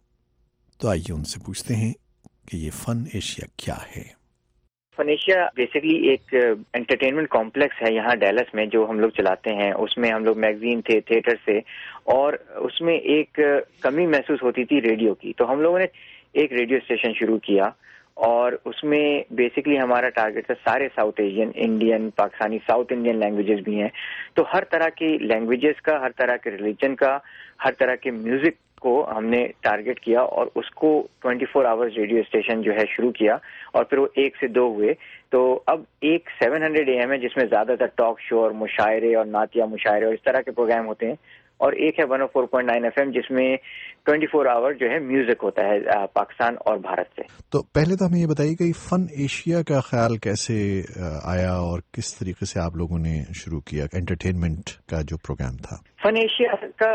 تو آئیے ان سے پوچھتے ہیں کہ یہ فن ایشیا کیا ہے۔ فن ایشیا بیسکلی ایک انٹرٹینمنٹ کمپلیکس ہے یہاں ڈیلس میں جو ہم لوگ چلاتے ہیں۔ اس میں ہم لوگ میگزین تھے، تھیٹر سے، اور اس میں ایک کمی محسوس ہوتی تھی ریڈیو کی، تو ہم لوگوں نے ایک ریڈیو اسٹیشن شروع کیا، اور اس میں بیسکلی ہمارا ٹارگیٹ تھا سارے South Asian, Indian, Pakistani, South Indian languages بھی ہیں، تو ہر طرح کی لینگویجز کا، ہر طرح کے ریلیجن کا، ہر طرح کے میوزک کو ہم نے ٹارگیٹ کیا، اور اس کو twenty four hours radio station جو ہے شروع کیا، اور پھر وہ ایک سے دو ہوئے، تو اب ایک سیون ہنڈریڈ اے ایم ہے جس میں زیادہ تر ٹاک شو اور مشاعرے اور نعتیہ مشاعرے اور اس طرح کے پروگرام ہوتے ہیں، اور ایک ہے one O four point nine FM ایم جس میں ٹوئنٹی فور آور جو ہے میوزک ہوتا ہے پاکستان اور بھارت سے۔ تو پہلے تو ہمیں یہ بتائیے کہ فن ایشیا کا خیال کیسے آیا اور کس طریقے سے آپ لوگوں نے شروع کیا انٹرٹینمنٹ کا جو پروگرام تھا؟ فن ایشیا کا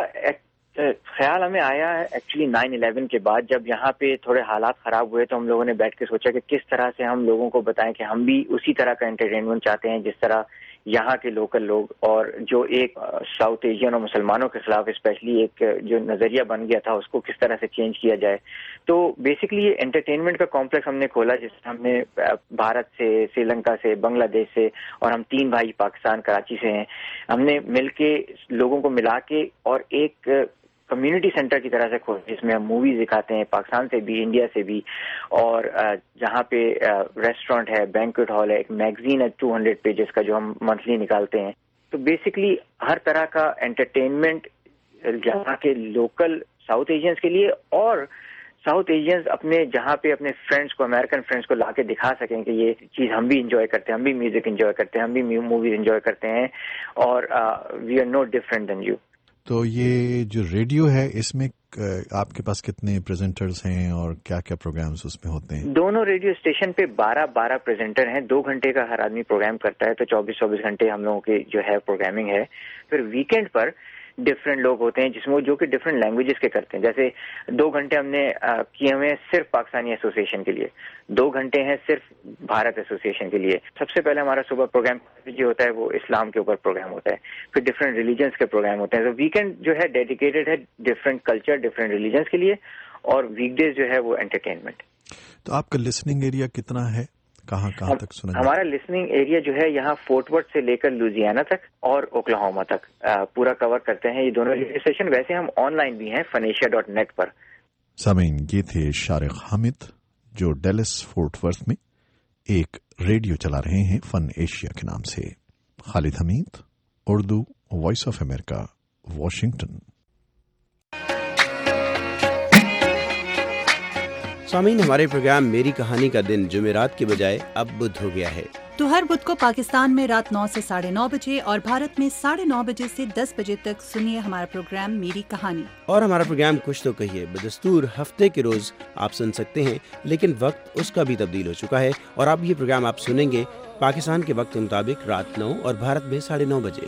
خیال ہمیں آیا ہے ایکچولی نائن الیون کے بعد، جب یہاں پہ تھوڑے حالات خراب ہوئے تو ہم لوگوں نے بیٹھ کے سوچا کہ کس طرح سے ہم لوگوں کو بتائیں کہ ہم بھی اسی طرح کا انٹرٹینمنٹ چاہتے ہیں جس طرح یہاں کے لوکل لوگ، اور جو ایک ساؤتھ ایشین اور مسلمانوں کے خلاف اسپیشلی ایک جو نظریہ بن گیا تھا اس کو کس طرح سے چینج کیا جائے۔ تو بیسکلی یہ انٹرٹینمنٹ کا کمپلیکس ہم نے کھولا جس میں ہم نے بھارت سے، سری لنکا سے، بنگلہ دیش سے، اور ہم تین بھائی پاکستان کراچی سے ہیں، ہم نے مل کے لوگوں کو ملا کے اور ایک کمیونٹی سینٹر کی طرح سے کھولے جس میں ہم موویز دکھاتے ہیں پاکستان سے بھی، انڈیا سے بھی، اور جہاں پہ ریسٹورینٹ ہے، بینکویٹ ہال ہے، ایک میگزین ہے ٹو ہنڈریڈ پیجز کا جو ہم منتھلی نکالتے ہیں۔ تو بیسکلی ہر طرح کا انٹرٹینمنٹ جہاں کے لوکل ساؤتھ ایشینز کے لیے، اور ساؤتھ ایشینز اپنے جہاں پہ اپنے فرینڈس کو، امریکن فرینڈس کو لا کے دکھا سکیں کہ یہ چیز ہم بھی انجوائے کرتے ہیں، ہم بھی میوزک انجوائے کرتے ہیں، ہم بھی موویز انجوائے کرتے ہیں، اور we are no different than you. تو یہ جو ریڈیو ہے اس میں آپ کے پاس کتنے پریزنٹرز ہیں اور کیا کیا پروگرامز اس میں ہوتے ہیں؟ دونوں ریڈیو اسٹیشن پہ بارہ بارہ پریزنٹر ہیں، دو گھنٹے کا ہر آدمی پروگرام کرتا ہے، تو چوبیس چوبیس گھنٹے ہم لوگوں کی جو ہے پروگرامنگ ہے۔ پھر ویکینڈ پر ڈفرینٹ لوگ ہوتے ہیں جس میں جو کہ ڈفرینٹ لینگویجز کے کرتے ہیں، جیسے دو گھنٹے ہم نے کیے ہوئے ہیں صرف پاکستانی ایسوسیشن کے لیے، دو گھنٹے ہیں صرف بھارت ایسوسیشن کے لیے۔ سب سے پہلے ہمارا صبح پروگرام جو ہوتا ہے وہ اسلام کے اوپر پروگرام ہوتا ہے، پھر ڈفرینٹ ریلیجنس کے پروگرام ہوتے ہیں۔ تو ویکینڈ جو ہے ڈیڈیکیٹڈ ہے ڈفرینٹ کلچر، ڈفرینٹ ریلیجنس کے لیے، اور ویک ڈیز جو ہے وہ انٹرٹینمنٹ۔ تو آپ کا لسننگ ایریا کتنا ہے؟ کہاں کہاں تک سنا؟ ہمارا لسننگ ایریا جو ہے یہاں فورٹ ورتھ سے لے کر لوزیانا تک اور اوکلاہوما تک پورا کور کرتے ہیں یہ دونوں ریڈیو اسٹیشن۔ ویسے ہم آن لائن بھی ہیں فنیشیا ڈاٹ نیٹ پر۔ سامعین، یہ تھے شارق حامد جو ڈیلس فورٹ ورتھ میں ایک ریڈیو چلا رہے ہیں فن ایشیا کے نام سے۔ Khalid Hameed, Urdu, Voice of America, Washington. سامعین، ہمارے پروگرام میری کہانی کا دن جمعرات کے بجائے اب بدھ ہو گیا ہے، تو ہر بدھ کو پاکستان میں رات نو سے ساڑھے نو بجے اور بھارت میں ساڑھے نو بجے سے دس بجے تک سنیے ہمارا پروگرام میری کہانی۔ اور ہمارا پروگرام کچھ تو کہیے بدستور ہفتے کے روز آپ سن سکتے ہیں، لیکن وقت اس کا بھی تبدیل ہو چکا ہے، اور اب یہ پروگرام آپ سنیں گے پاکستان کے وقت کے مطابق رات نو اور بھارت میں ساڑھے نو بجے۔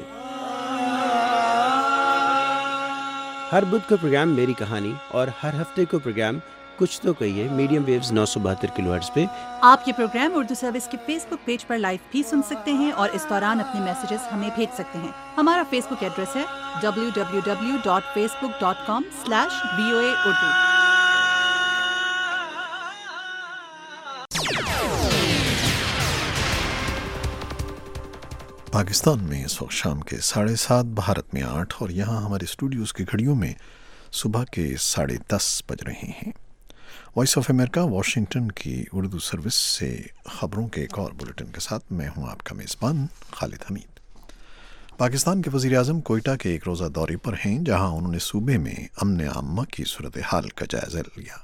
ہر بدھ کو پروگرام میری کہانی اور ہر ہفتے کو پروگرام کچھ تو کہیے میڈیم ویوز نو سو بہتر کلو ہرٹز پہ. آپ یہ پروگرام اردو سروس کے فیس بک پیج پر لائیو بھی سن سکتے ہیں اور اس دوران اپنے میسیجز ہمیں بھیج سکتے ہیں. ہمارا فیس بک ایڈریس ہے W W W dot Facebook dot com slash V O A Urdu. Pakistan میں اس وقت شام کے ساڑھے سات، بھارت میں آٹھ، اور یہاں ہمارے اسٹوڈیوز کی گھڑیوں میں صبح کے ساڑھے دس بج رہے ہیں. وائس آف امریکہ واشنگٹن کی اردو سروس سے خبروں کے ایک اور بلیٹن کے ساتھ میں ہوں آپ کا میزبان خالد حمید. پاکستان کے وزیر اعظم کوئٹہ کے ایک روزہ دورے پر ہیں، جہاں انہوں نے صوبے میں امن عامہ کی صورتحال کا جائزہ لیا.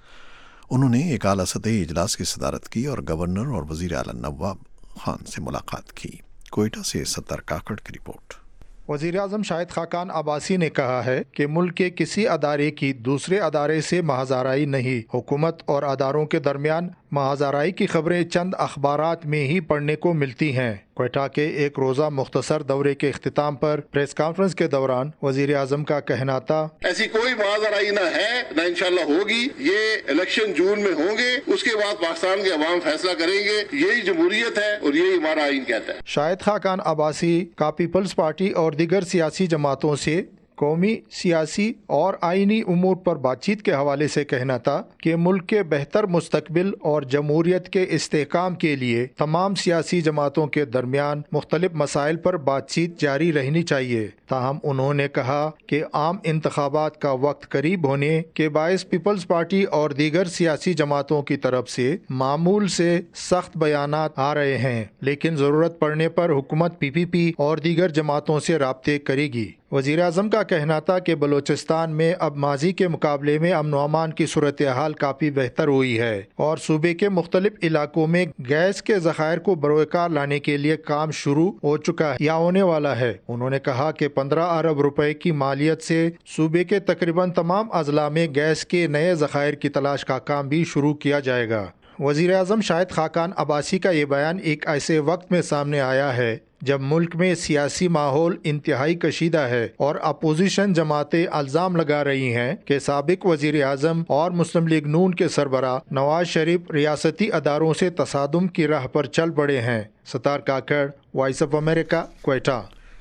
انہوں نے ایک اعلیٰ سطحی اجلاس کی صدارت کی اور گورنر اور وزیر اعلیٰ نواب خان سے ملاقات کی. کوئٹہ سے ستر کاکڑ کی رپورٹ. وزیر اعظم شاہد خاقان عباسی نے کہا ہے کہ ملک کے کسی ادارے کی دوسرے ادارے سے محض آرائی نہیں. حکومت اور اداروں کے درمیان محض آرائی کی خبریں چند اخبارات میں ہی پڑھنے کو ملتی ہیں. کوئٹہ کے ایک روزہ مختصر دورے کے اختتام پر پریس کانفرنس کے دوران وزیر اعظم کا کہنا تھا، ایسی کوئی محض آرائی نہ ہے نہ انشاءاللہ ہوگی. یہ الیکشن جون میں ہوں گے، اس کے بعد پاکستان کے عوام فیصلہ کریں گے. یہی جمہوریت ہے اور یہی ہمارا آئین کہتا ہے. شاہد خاقان عباسی کا پیپلز پارٹی اور دیگر سیاسی جماعتوں سے قومی، سیاسی اور آئینی امور پر بات چیت کے حوالے سے کہنا تھا کہ ملک کے بہتر مستقبل اور جمہوریت کے استحکام کے لیے تمام سیاسی جماعتوں کے درمیان مختلف مسائل پر بات چیت جاری رہنی چاہیے. تاہم انہوں نے کہا کہ عام انتخابات کا وقت قریب ہونے کے باعث پیپلز پارٹی اور دیگر سیاسی جماعتوں کی طرف سے معمول سے سخت بیانات آ رہے ہیں، لیکن ضرورت پڑنے پر حکومت پی پی پی اور دیگر جماعتوں سے رابطے کرے گی. وزیر اعظم کا کہنا تھا کہ بلوچستان میں اب ماضی کے مقابلے میں امن و امان کی صورتحال کافی بہتر ہوئی ہے اور صوبے کے مختلف علاقوں میں گیس کے ذخائر کو بروئے کار لانے کے لیے کام شروع ہو چکا ہے یا ہونے والا ہے. انہوں نے کہا کہ پندرہ ارب روپے کی مالیت سے صوبے کے تقریباً تمام اضلاع میں گیس کے نئے ذخائر کی تلاش کا کام بھی شروع کیا جائے گا. وزیر اعظم شاہد خاقان عباسی کا یہ بیان ایک ایسے وقت میں سامنے آیا ہے جب ملک میں سیاسی ماحول انتہائی کشیدہ ہے اور اپوزیشن جماعتیں الزام لگا رہی ہیں کہ سابق وزیر اعظم اور مسلم لیگ نون کے سربراہ نواز شریف ریاستی اداروں سے تصادم کی راہ پر چل پڑے ہیں. Sattar Kakar, Voice of America, Quetta.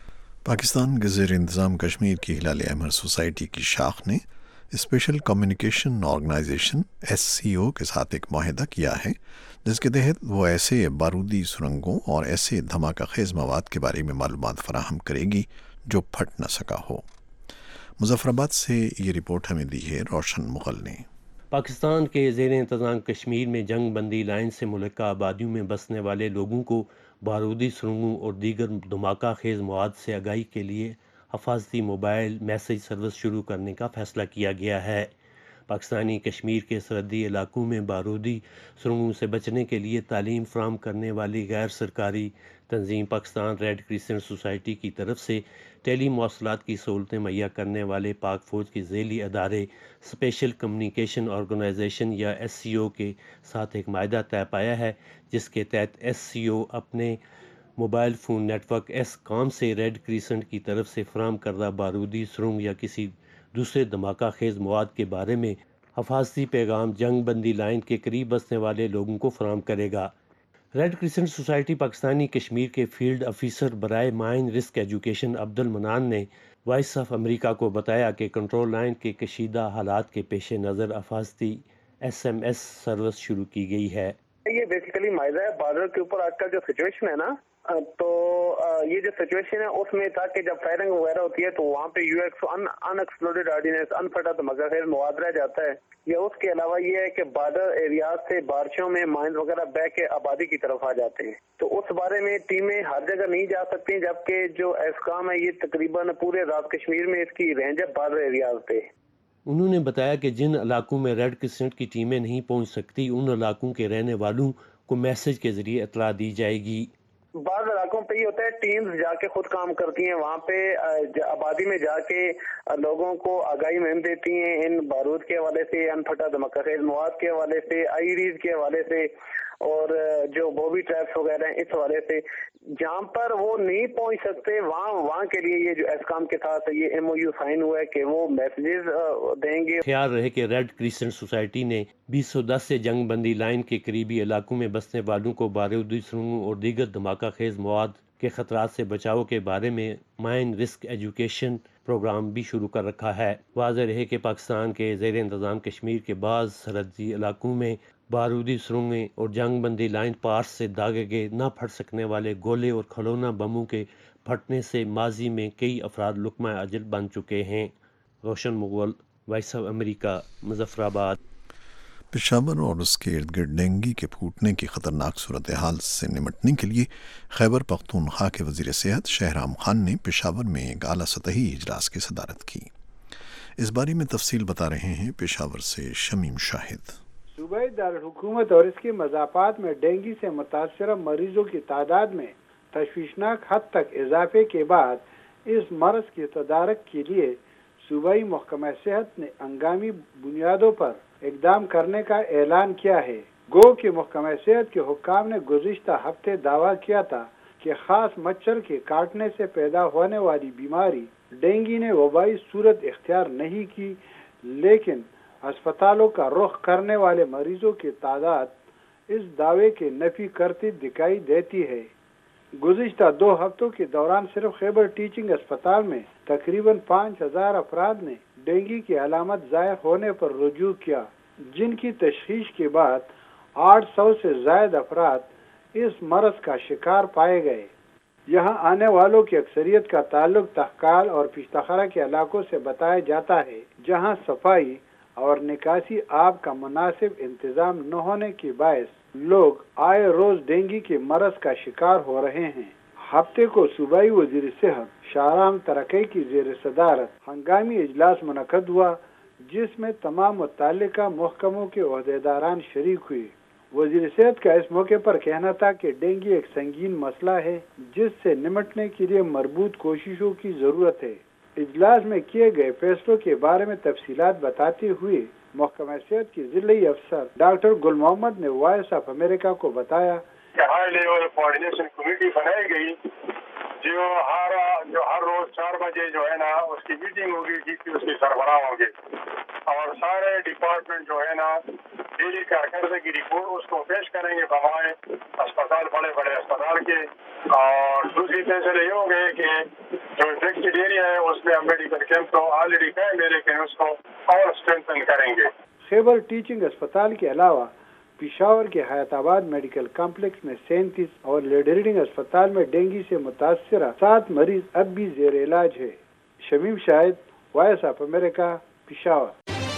Pakistan کے زیر انتظام کشمیر کی ہلال احمر سوسائٹی کی شاخ نے special communication organization S C O کے ساتھ ایک معاہدہ کیا ہے، جس کے تحت وہ ایسے بارودی سرنگوں اور ایسے دھماکہ خیز مواد کے بارے میں معلومات فراہم کرے گی جو پھٹ نہ سکا ہو. مظفر آباد سے یہ رپورٹ ہمیں دی ہے روشن مغل نے. پاکستان کے زیر انتظام کشمیر میں جنگ بندی لائن سے ملکہ آبادیوں میں بسنے والے لوگوں کو بارودی سرنگوں اور دیگر دھماکہ خیز مواد سے آگاہی کے لیے حفاظتی موبائل میسیج سروس شروع کرنے کا فیصلہ کیا گیا ہے. پاکستانی کشمیر کے سرحدی علاقوں میں بارودی سرنگوں سے بچنے کے لیے تعلیم فراہم کرنے والی غیر سرکاری تنظیم پاکستان ریڈ کریسنٹ سوسائٹی کی طرف سے ٹیلی مواصلات کی سہولتیں مہیا کرنے والے پاک فوج کے ذیلی ادارے اسپیشل کمیونیکیشن آرگنائزیشن یا ایس سی او کے ساتھ ایک معاہدہ طے پایا ہے، جس کے تحت ایس سی او اپنے mobile phone network S com سے ریڈ کریسنٹ کی طرف سے فراہم کردہ بارودی سرنگ یا کسی دوسرے دھماکہ خیز مواد کے بارے میں حفاظتی پیغام جنگ بندی لائن کے قریب بسنے والے لوگوں کو فراہم کرے گا. Red Crescent Society Pakistani Kashmir کے فیلڈ افیسر برائے mine risk education Abdul Mannan نے وائس آف امریکہ کو بتایا کہ کنٹرول لائن کے کشیدہ حالات کے پیش نظر حفاظتی ایس ایم ایس سروس شروع کی گئی ہے. یہ بیسیکلی معاہدہ ہے بارڈر کے اوپر آج کل جو سچویشن ہے نا، تو یہ جو سچویشن ہے اس میں تھا کہ جب فائرنگ وغیرہ ہوتی ہے تو وہاں پہ U X unexploded ordnance ان پھٹا دھماکہ خیز مواد رہ جاتا ہے. یا اس کے علاوہ یہ ہے کہ بارڈر ایریاز سے بارشوں میں مائنز وغیرہ بہ کے آبادی کی طرف آ جاتے ہیں، تو اس بارے میں ٹیمیں ہر جگہ نہیں جا سکتی، جبکہ جو ایسکام ہے یہ تقریباً پورے آزاد کشمیر میں اس کی رینج ہے بارڈر ایریاز پہ. انہوں نے بتایا کہ جن علاقوں میں ریڈ کریسنٹ کی ٹیمیں نہیں پہنچ سکتی ان علاقوں کے رہنے والوں کو میسج کے ذریعے اطلاع دی جائے گی. بعض علاقوں پہ یہ ہوتا ہے ٹیمز جا کے خود کام کرتی ہیں، وہاں پہ آبادی میں جا کے لوگوں کو آگاہی مہم دیتی ہیں ان بارود کے حوالے سے، ان پھٹا دھماکہ خیز مواد کے حوالے سے، آئی ریز کے حوالے سے. اور جو بوبی ٹریپس وغیرہ ہیں اس حوالے سے جہاں پر وہ نہیں پہنچ سکتے وہاں وہاں کے لیے یہ جو ایسکام کے ساتھ یہ ایم او یو سائن ہوا ہے کہ وہ میسیجز دیں گے. خیال رہے کہ ریڈ کریسنٹ سوسائٹی نے بیس سو دس سے جنگ بندی لائن کے قریبی علاقوں میں بسنے والوں کو بارودی سرنگوں اور دیگر دھماکہ خیز مواد کے خطرات سے بچاؤ کے بارے میں مائن رسک ایجوکیشن پروگرام بھی شروع کر رکھا ہے. واضح رہے کہ پاکستان کے زیر انتظام کشمیر کے بعض سرحدی علاقوں میں بارودی سرنگیں اور جنگ بندی لائن پارس سے داغے گئے نہ پھٹ سکنے والے گولے اور کھلونا بموں کے پھٹنے سے ماضی میں کئی افراد لقمہ اجل بن چکے ہیں. Roshan Mughal, Voice of America, Muzaffarabad. Peshawar اور اس کے ارد گرد ڈینگی کے پھوٹنے کی خطرناک صورتحال سے نمٹنے کے لیے خیبر پختونخوا کے وزیر صحت شہرام خان نے پشاور میں ایک اعلیٰ سطحی اجلاس کی صدارت کی. اس بارے میں تفصیل بتا رہے ہیں پشاور سے شمیم شاہد. صوبائی دارالحکومت اور اس کے مضافات میں ڈینگی سے متاثرہ مریضوں کی تعداد میں تشویشناک حد تک اضافے کے بعد اس مرض کی تدارک کے لیے صوبائی محکمہ صحت نے ہنگامی بنیادوں پر اقدام کرنے کا اعلان کیا ہے. گو کہ محکمہ صحت کے حکام نے گزشتہ ہفتے دعویٰ کیا تھا کہ خاص مچھر کے کاٹنے سے پیدا ہونے والی بیماری ڈینگی نے وبائی صورت اختیار نہیں کی، لیکن ہسپتالوں کا رخ کرنے والے مریضوں کی تعداد اس دعوے کے نفی کرتی دکھائی دیتی ہے. گزشتہ دو ہفتوں کے دوران صرف خیبر ٹیچنگ اسپتال میں تقریباً پانچ ہزار افراد نے ڈینگی کی علامت ظاہر ہونے پر رجوع کیا، جن کی تشخیص کے بعد آٹھ سو سے زائد افراد اس مرض کا شکار پائے گئے. یہاں آنے والوں کی اکثریت کا تعلق تحقال اور پشتخرہ کے علاقوں سے بتایا جاتا ہے، جہاں صفائی اور نکاسی آب کا مناسب انتظام نہ ہونے کے باعث لوگ آئے روز ڈینگی کے مرض کا شکار ہو رہے ہیں. ہفتے کو صوبائی وزیر صحت شاہرام ترکی کی زیر صدارت ہنگامی اجلاس منعقد ہوا، جس میں تمام متعلقہ محکموں کے عہدیداران شریک ہوئے. وزیر صحت کا اس موقع پر کہنا تھا کہ ڈینگی ایک سنگین مسئلہ ہے جس سے نمٹنے کے لیے مربوط کوششوں کی ضرورت ہے. اجلاس میں کیے گئے فیصلوں کے بارے میں تفصیلات بتاتے ہوئے محکمہ صحت کی ضلعی افسر ڈاکٹر گل محمد نے وائس آف امریکہ کو بتایا کہ ہائی لیول کوآرڈینیشن کمیٹی بنائی گئی جو ہر جو ہر روز چار بجے جو ہے نا اس کی میٹنگ ہوگی، جس کی اس کے سربراہ ہوں گے اور سارے ڈپارٹمنٹ جو ہے نا ڈیلی کارکردگی کی رپورٹ اس کو پیش کریں گے بہائے اسپتال، بڑے بڑے اسپتال کے. اور دوسری فیصلے یہ ہوں گے کہ جو انفیکٹڈ ایریا ہے اس میں ہم میڈیکل کیمپ تو آلریڈی قائم ہے، لیکن اس کو اور اسٹرینتھن کریں گے. خیبر ٹیچنگ اسپتال کے علاوہ پشاور کے حیات آباد میڈیکل کمپلیکس میں سینتیس اور لیڈ ریڈنگ اسپتال میں ڈینگی سے متاثرہ سات مریض اب بھی زیر علاج ہے. Shamim Shahid, voice of America, Peshawar.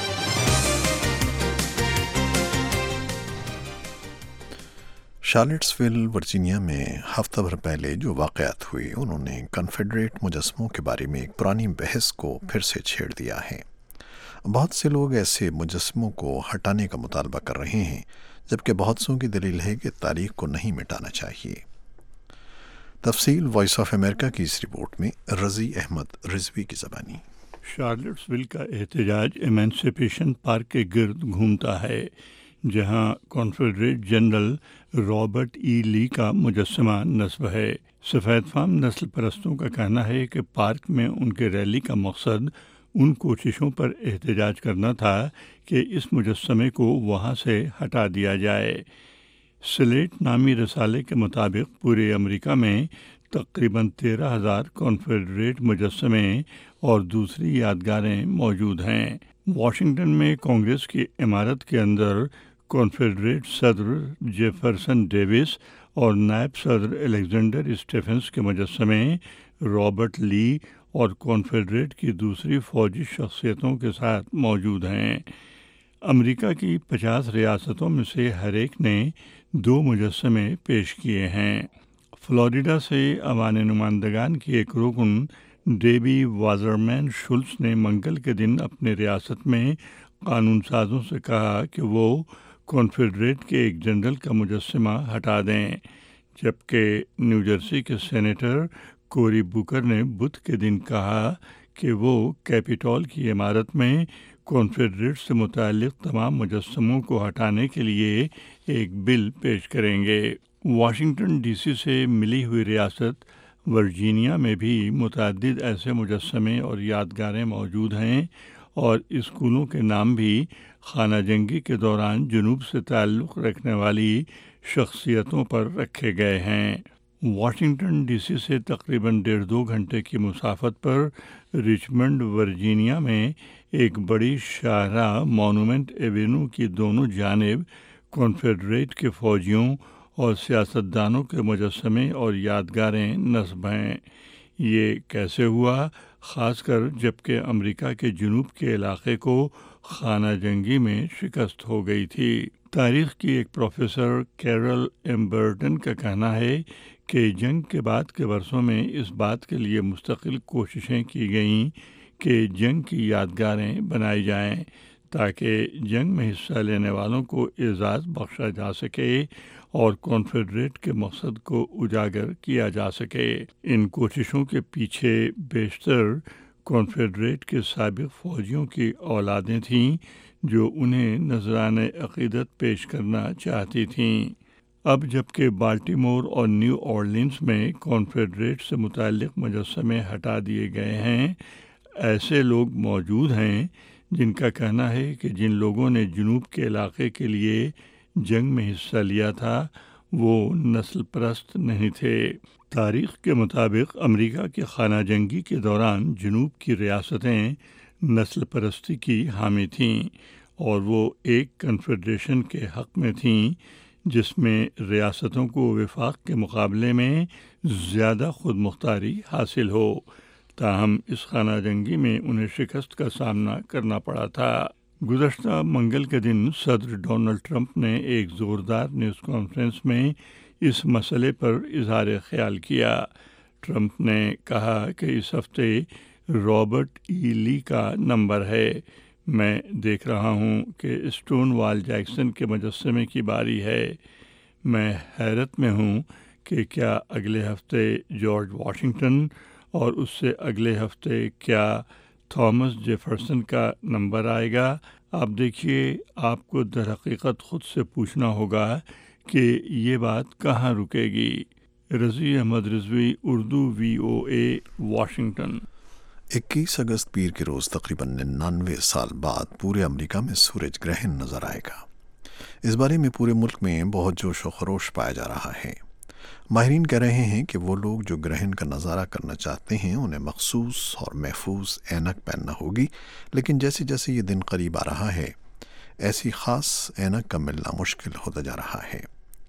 Charlottesville Virginia میں ہفتہ بھر پہلے جو واقعات ہوئے انہوں نے کنفیڈریٹ مجسموں کے بارے میں ایک پرانی بحث کو پھر سے چھیڑ دیا ہے. بہت سے لوگ ایسے مجسموں کو ہٹانے کا مطالبہ کر رہے ہیں، جبکہ بہت سوں کی دلیل ہے کہ تاریخ کو نہیں مٹانا چاہیے. تفصیل وائس آف امریکہ کی اس رپورٹ میں رضی احمد رضوی کی زبانی. شارلٹسویل کا احتجاج ایمانسپیشن پارک کے گرد گھومتا ہے، جہاں کانفیڈریٹ جنرل رابرٹ ای لی کا مجسمہ نصب ہے. سفید فام نسل پرستوں کا کہنا ہے کہ پارک میں ان کے ریلی کا مقصد ان کوششوں پر احتجاج کرنا تھا کہ اس مجسمے کو وہاں سے ہٹا دیا جائے. سلیٹ نامی رسالے کے مطابق پورے امریکہ میں تقریباً تیرہ ہزار کانفیڈریٹ مجسمے اور دوسری یادگاریں موجود ہیں. واشنگٹن میں کانگریس کی عمارت کے اندر کانفیڈریٹ صدر جیفرسن ڈیوس اور نائب صدر الیگزینڈر اسٹیفنس کے مجسمے رابرٹ لی اور کانفیڈریٹ کی دوسری فوجی شخصیتوں کے ساتھ موجود ہیں. امریکہ کی پچاس ریاستوں میں سے ہر ایک نے دو مجسمے پیش کیے ہیں. فلوریڈا سے عوام نمائندگان کی ایک رکن ڈیبی وازرمین شولز نے منگل کے دن اپنے ریاست میں قانون سازوں سے کہا کہ وہ کانفیڈریٹ کے ایک جنرل کا مجسمہ ہٹا دیں، جبکہ نیو جرسی کے سینیٹر کوری بوکر نے بدھ کے دن کہا کہ وہ کیپیٹول کی عمارت میں کانفیڈریٹ سے متعلق تمام مجسموں کو ہٹانے کے لیے ایک بل پیش کریں گے۔ واشنگٹن ڈی سی سے ملی ہوئی ریاست ورجینیا میں بھی متعدد ایسے مجسمے اور یادگاریں موجود ہیں اور اسکولوں کے نام بھی خانہ جنگی کے دوران جنوب سے تعلق رکھنے والی شخصیتوں پر رکھے گئے ہیں۔ واشنگٹن ڈی سی سے تقریباً ڈیڑھ دو گھنٹے کی مسافت پر رچمنڈ ورجینیا میں ایک بڑی شاہراہ مونومنٹ ایونیو کی دونوں جانب کانفیڈریٹ کے فوجیوں اور سیاستدانوں کے مجسمے اور یادگاریں نصب ہیں۔ یہ کیسے ہوا، خاص کر جبکہ امریکہ کے جنوب کے علاقے کو خانہ جنگی میں شکست ہو گئی تھی۔ تاریخ کی ایک پروفیسر کیرل ایم برٹن کا کہنا ہے کہ جنگ کے بعد کے برسوں میں اس بات کے لیے مستقل کوششیں کی گئیں کہ جنگ کی یادگاریں بنائی جائیں تاکہ جنگ میں حصہ لینے والوں کو اعزاز بخشا جا سکے اور کانفیڈریٹ کے مقصد کو اجاگر کیا جا سکے۔ ان کوششوں کے پیچھے بیشتر کانفیڈریٹ کے سابق فوجیوں کی اولادیں تھیں جو انہیں نذرانہ عقیدت پیش کرنا چاہتی تھیں۔ اب جبکہ بالٹیمور اور نیو اورلینز میں کانفیڈریٹ سے متعلق مجسمے ہٹا دیے گئے ہیں، ایسے لوگ موجود ہیں جن کا کہنا ہے کہ جن لوگوں نے جنوب کے علاقے کے لیے جنگ میں حصہ لیا تھا وہ نسل پرست نہیں تھے۔ تاریخ کے مطابق امریکہ کے خانہ جنگی کے دوران جنوب کی ریاستیں نسل پرستی کی حامی تھیں اور وہ ایک کنفیڈریشن کے حق میں تھیں جس میں ریاستوں کو وفاق کے مقابلے میں زیادہ خود مختاری حاصل ہو، تاہم اس خانہ جنگی میں انہیں شکست کا سامنا کرنا پڑا تھا۔ گزشتہ منگل کے دن صدر ڈونلڈ ٹرمپ نے ایک زوردار نیوز کانفرنس میں اس مسئلے پر اظہار خیال کیا۔ ٹرمپ نے کہا کہ اس ہفتے رابرٹ ای لی کا نمبر ہے۔ میں دیکھ رہا ہوں کہ اسٹون وال جیکسن کے مجسمے کی باری ہے۔ میں حیرت میں ہوں کہ کیا اگلے ہفتے جارج واشنگٹن اور اس سے اگلے ہفتے کیا تھامس جیفرسن کا نمبر آئے گا۔ آپ دیکھیے، آپ کو در حقیقت خود سے پوچھنا ہوگا کہ یہ بات کہاں رکے گی۔ Razi Ahmad Rizvi, Urdu V O A, Washington. اکیس اگست پیر کے روز تقریباً ننانوے سال بعد پورے امریکہ میں سورج گرہن نظر آئے گا۔ اس بارے میں پورے ملک میں بہت جوش و خروش پایا جا رہا ہے۔ ماہرین کہہ رہے ہیں کہ وہ لوگ جو گرہن کا نظارہ کرنا چاہتے ہیں انہیں مخصوص اور محفوظ اینک پہننا ہوگی، لیکن جیسے جیسے یہ دن قریب آ رہا ہے ایسی خاص اینک کا ملنا مشکل ہوتا جا رہا ہے۔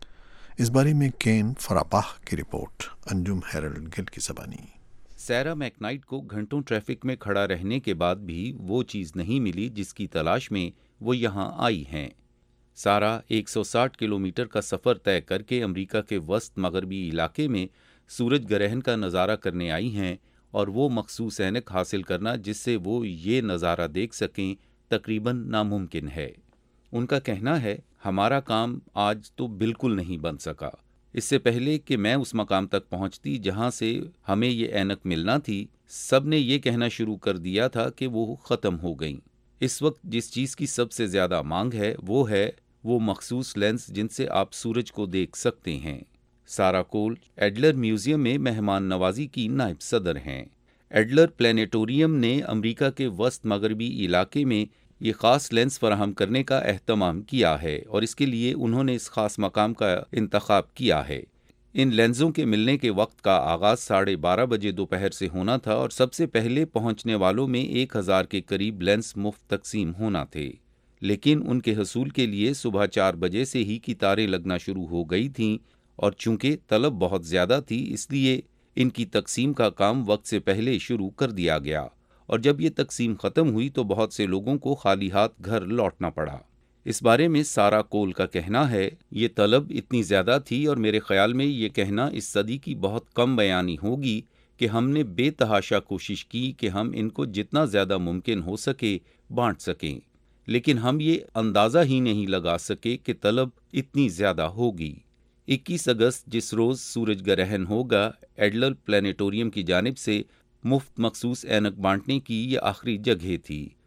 اس بارے میں کین فراپاہ کی رپورٹ، انجم ہیرلڈ گل کی زبانی۔ سیرا میکنائٹ کو گھنٹوں ٹریفک میں کھڑا رہنے کے بعد بھی وہ چیز نہیں ملی جس کی تلاش میں وہ یہاں آئی ہیں۔ سارا ایک سو ساٹھ کلومیٹر کا سفر طے کر کے امریکہ کے وسط مغربی علاقے میں سورج گرہن کا نظارہ کرنے آئی ہیں، اور وہ مخصوص اینک حاصل کرنا جس سے وہ یہ نظارہ دیکھ سکیں تقریباً ناممکن ہے۔ ان کا کہنا ہے، ہمارا کام آج تو بالکل نہیں بن سکا۔ اس سے پہلے کہ میں اس مقام تک پہنچتی جہاں سے ہمیں یہ اینک ملنا تھی، سب نے یہ کہنا شروع کر دیا تھا کہ وہ ختم ہو گئیں۔ اس وقت جس چیز کی سب سے زیادہ مانگ ہے وہ ہے وہ مخصوص لینس جن سے آپ سورج کو دیکھ سکتے ہیں۔ سارا کول ایڈلر میوزیم میں مہمان نوازی کی نائب صدر ہیں۔ ایڈلر پلانیٹوریم نے امریکہ کے وسط مغربی علاقے میں یہ خاص لینس فراہم کرنے کا اہتمام کیا ہے، اور اس کے لیے انہوں نے اس خاص مقام کا انتخاب کیا ہے۔ ان لینزوں کے ملنے کے وقت کا آغاز ساڑھے بارہ بجے دوپہر سے ہونا تھا، اور سب سے پہلے پہنچنے والوں میں ایک ہزار کے قریب لینس مفت تقسیم ہونا تھے، لیکن ان کے حصول کے لیے صبح چار بجے سے ہی قطاریں لگنا شروع ہو گئی تھیں، اور چونکہ طلب بہت زیادہ تھی اس لیے ان کی تقسیم کا کام وقت سے پہلے شروع کر دیا گیا، اور جب یہ تقسیم ختم ہوئی تو بہت سے لوگوں کو خالی ہاتھ گھر لوٹنا پڑا۔ اس بارے میں سارا کول کا کہنا ہے، یہ طلب اتنی زیادہ تھی اور میرے خیال میں یہ کہنا اس صدی کی بہت کم بیانی ہوگی کہ ہم نے بے تحاشا کوشش کی کہ ہم ان کو جتنا زیادہ ممکن ہو سکے بانٹ سکیں، لیکن ہم یہ اندازہ ہی نہیں لگا سکے کہ طلب اتنی زیادہ ہوگی۔ اکیس اگست جس روز سورج گرہن ہوگا، ایڈلر پلانیٹوریم کی جانب سے مفت مخصوص اینک بانٹنے کی یہ آخری جگہ تھی۔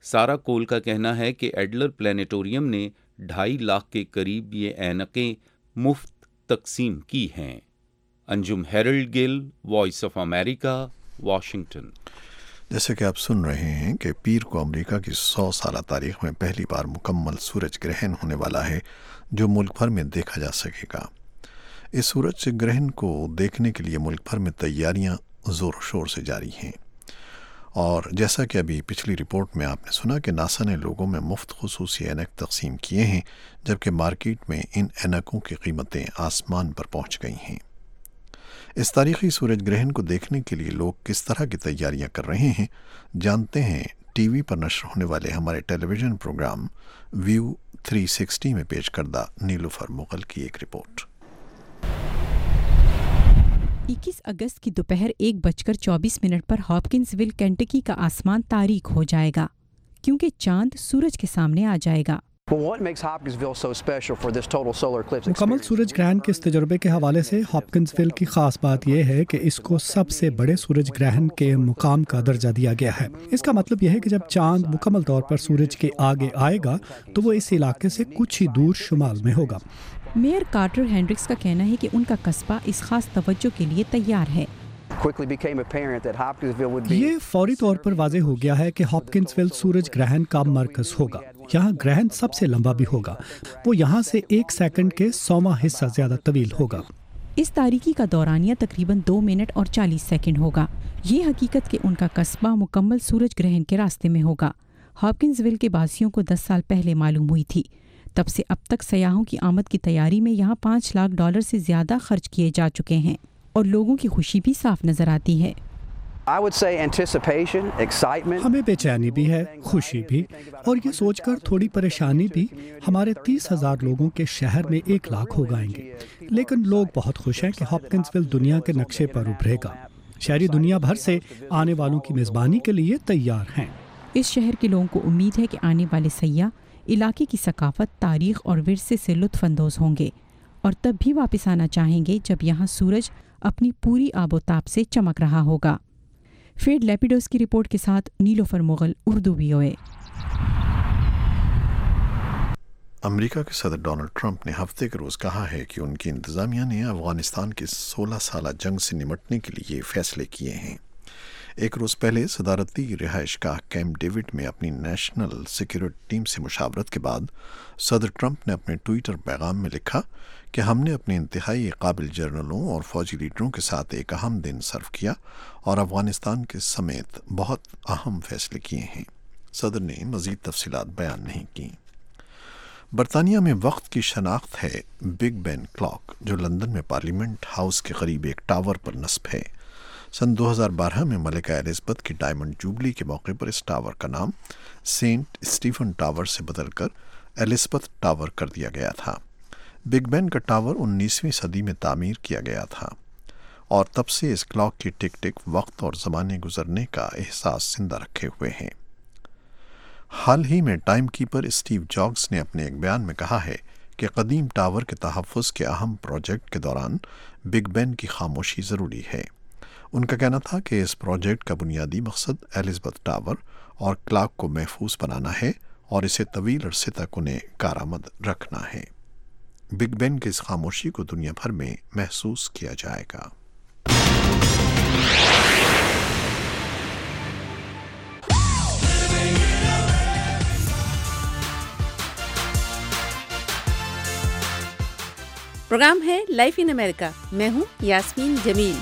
سارا کول کا کہنا ہے کہ ایڈلر پلانیٹوریم نے ڈھائی لاکھ کے قریب یہ اینکیں مفت تقسیم کی ہیں۔ Anjum Harold Gill, voice of America, Washington. جیسے کہ آپ سن رہے ہیں کہ پیر کو امریکہ کی سو سالہ تاریخ میں پہلی بار مکمل سورج گرہن ہونے والا ہے جو ملک بھر میں دیکھا جا سکے گا۔ اس سورج گرہن کو دیکھنے کے لیے ملک بھر میں تیاریاں زور و شور سے جاری ہیں، اور جیسا کہ ابھی پچھلی رپورٹ میں آپ نے سنا کہ ناسا نے لوگوں میں مفت خصوصی اینک تقسیم کیے ہیں، جبکہ مارکیٹ میں ان اینکوں کی قیمتیں آسمان پر پہنچ گئی ہیں۔ اس تاریخی سورج گرہن کو دیکھنے کے لیے لوگ کس طرح کی تیاریاں کر رہے ہیں، جانتے ہیں ٹی وی پر نشر ہونے والے ہمارے television programme view three sixty میں پیش کردہ نیلوفر مغل کی ایک رپورٹ۔ اکیس اگست کی دوپہر ایک بج کر چوبیس منٹ پر ہاپکنس ویل کینٹکی کا آسمان تاریک ہو جائے گا کیونکہ چاند سورج کے سامنے آ جائے گا۔ مکمل سورج گرہن کے اس تجربے کے حوالے سے ہاپکنس ویل کی خاص بات یہ ہے کہ اس کو سب سے بڑے سورج گرہن کے مقام کا درجہ دیا گیا ہے۔ اس کا مطلب یہ ہے کہ جب چاند مکمل طور پر سورج کے آگے آئے گا تو وہ اس علاقے سے کچھ ہی دور شمال میں ہوگا۔ میئر کارٹر ہینڈرکس کا کہنا ہے کہ ان کا قصبہ اس خاص توجہ کے لیے تیار ہے۔ یہ فوری طور پر واضح ہو گیا ہے کہ ہاپکنس ویل سورج گرہن کا مرکز ہوگا۔ یہاں گرہن سب سے لمبا بھی ہوگا، وہ یہاں سے ایک سیکنڈ کے سوواں حصہ زیادہ طویل ہوگا۔ اس تاریکی کا دورانیہ تقریباً دو منٹ اور چالیس سیکنڈ ہوگا۔ یہ حقیقت کہ ان کا قصبہ مکمل سورج گرہن کے راستے میں ہوگا ہاپکنس ویل کے باسیوں کو دس سال پہلے معلوم ہوئی تھی۔ تب سے اب تک سیاحوں کی آمد کی تیاری میں یہاں پانچ لاکھ ڈالر سے زیادہ خرچ کیے جا چکے ہیں اور لوگوں کی خوشی بھی صاف نظر آتی ہے۔ ہمیں بے چینی بھی ہے، خوشی بھی، اور یہ سوچ کر تھوڑی پریشانی بھی۔ ہمارے تیس ہزار لوگوں کے شہر میں ایک لاکھ ہو جائیں گے، لیکن لوگ بہت خوش ہیں کہ ہاپکنس ویل دنیا کے نقشے پر ابھرے گا۔ شہری دنیا بھر سے آنے والوں کی میزبانی کے لیے تیار ہیں۔ اس شہر کے لوگوں کو امید ہے کہ آنے والے سیاح علاقے کی ثقافت، تاریخ اور ورثے سے لطف اندوز ہوں گے اور تب بھی واپس آنا چاہیں گے جب یہاں سورج اپنی پوری آب و تاب سے چمک رہا ہوگا۔ فیڈ لیپیڈوس کی رپورٹ کے ساتھ نیلوفر مغل، اردو وی او اے۔ امریکہ کے صدر ڈونلڈ ٹرمپ نے ہفتے کے روز کہا ہے کہ ان کی انتظامیہ نے افغانستان کی سولہ سالہ جنگ سے نمٹنے کے لیے فیصلے کیے ہیں۔ ایک روز پہلے صدارتی رہائش گاہ کیمپ ڈیوڈ میں اپنی نیشنل سیکیورٹی ٹیم سے مشاورت کے بعد صدر ٹرمپ نے اپنے ٹویٹر پیغام میں لکھا کہ ہم نے اپنے انتہائی قابل جنرلوں اور فوجی لیڈروں کے ساتھ ایک اہم دن صرف کیا اور افغانستان کے سمیت بہت اہم فیصلے کیے ہیں۔ صدر نے مزید تفصیلات بیان نہیں کی۔ برطانیہ میں وقت کی شناخت ہے بگ بین کلاک، جو لندن میں پارلیمنٹ ہاؤس کے قریب ایک ٹاور پر نصب ہے۔ سن دو ہزار بارہ میں ملکہ ایلزبتھ کی ڈائمنڈ جوبلی کے موقع پر اس ٹاور کا نام سینٹ اسٹیفن ٹاور سے بدل کر ایلزبتھ ٹاور کر دیا گیا تھا۔ بگ بین کا ٹاور انیسویں صدی میں تعمیر کیا گیا تھا اور تب سے اس کلاک کی ٹک ٹک وقت اور زمانے گزرنے کا احساس زندہ رکھے ہوئے ہیں۔ حال ہی میں ٹائم کیپر اسٹیو جابز نے اپنے ایک بیان میں کہا ہے کہ قدیم ٹاور کے تحفظ کے اہم پروجیکٹ کے دوران بگ بین کی خاموشی ضروری ہے۔ ان کا کہنا تھا کہ اس پروجیکٹ کا بنیادی مقصد ایلزبتھ ٹاور اور کلاک کو محفوظ بنانا ہے اور اسے طویل عرصے تک انہیں کارآمد رکھنا ہے۔ بگ بین کی اس خاموشی کو دنیا بھر میں محسوس کیا جائے گا۔ پروگرام ہے لائف ان امریکہ، میں ہوں یاسمین جمیل۔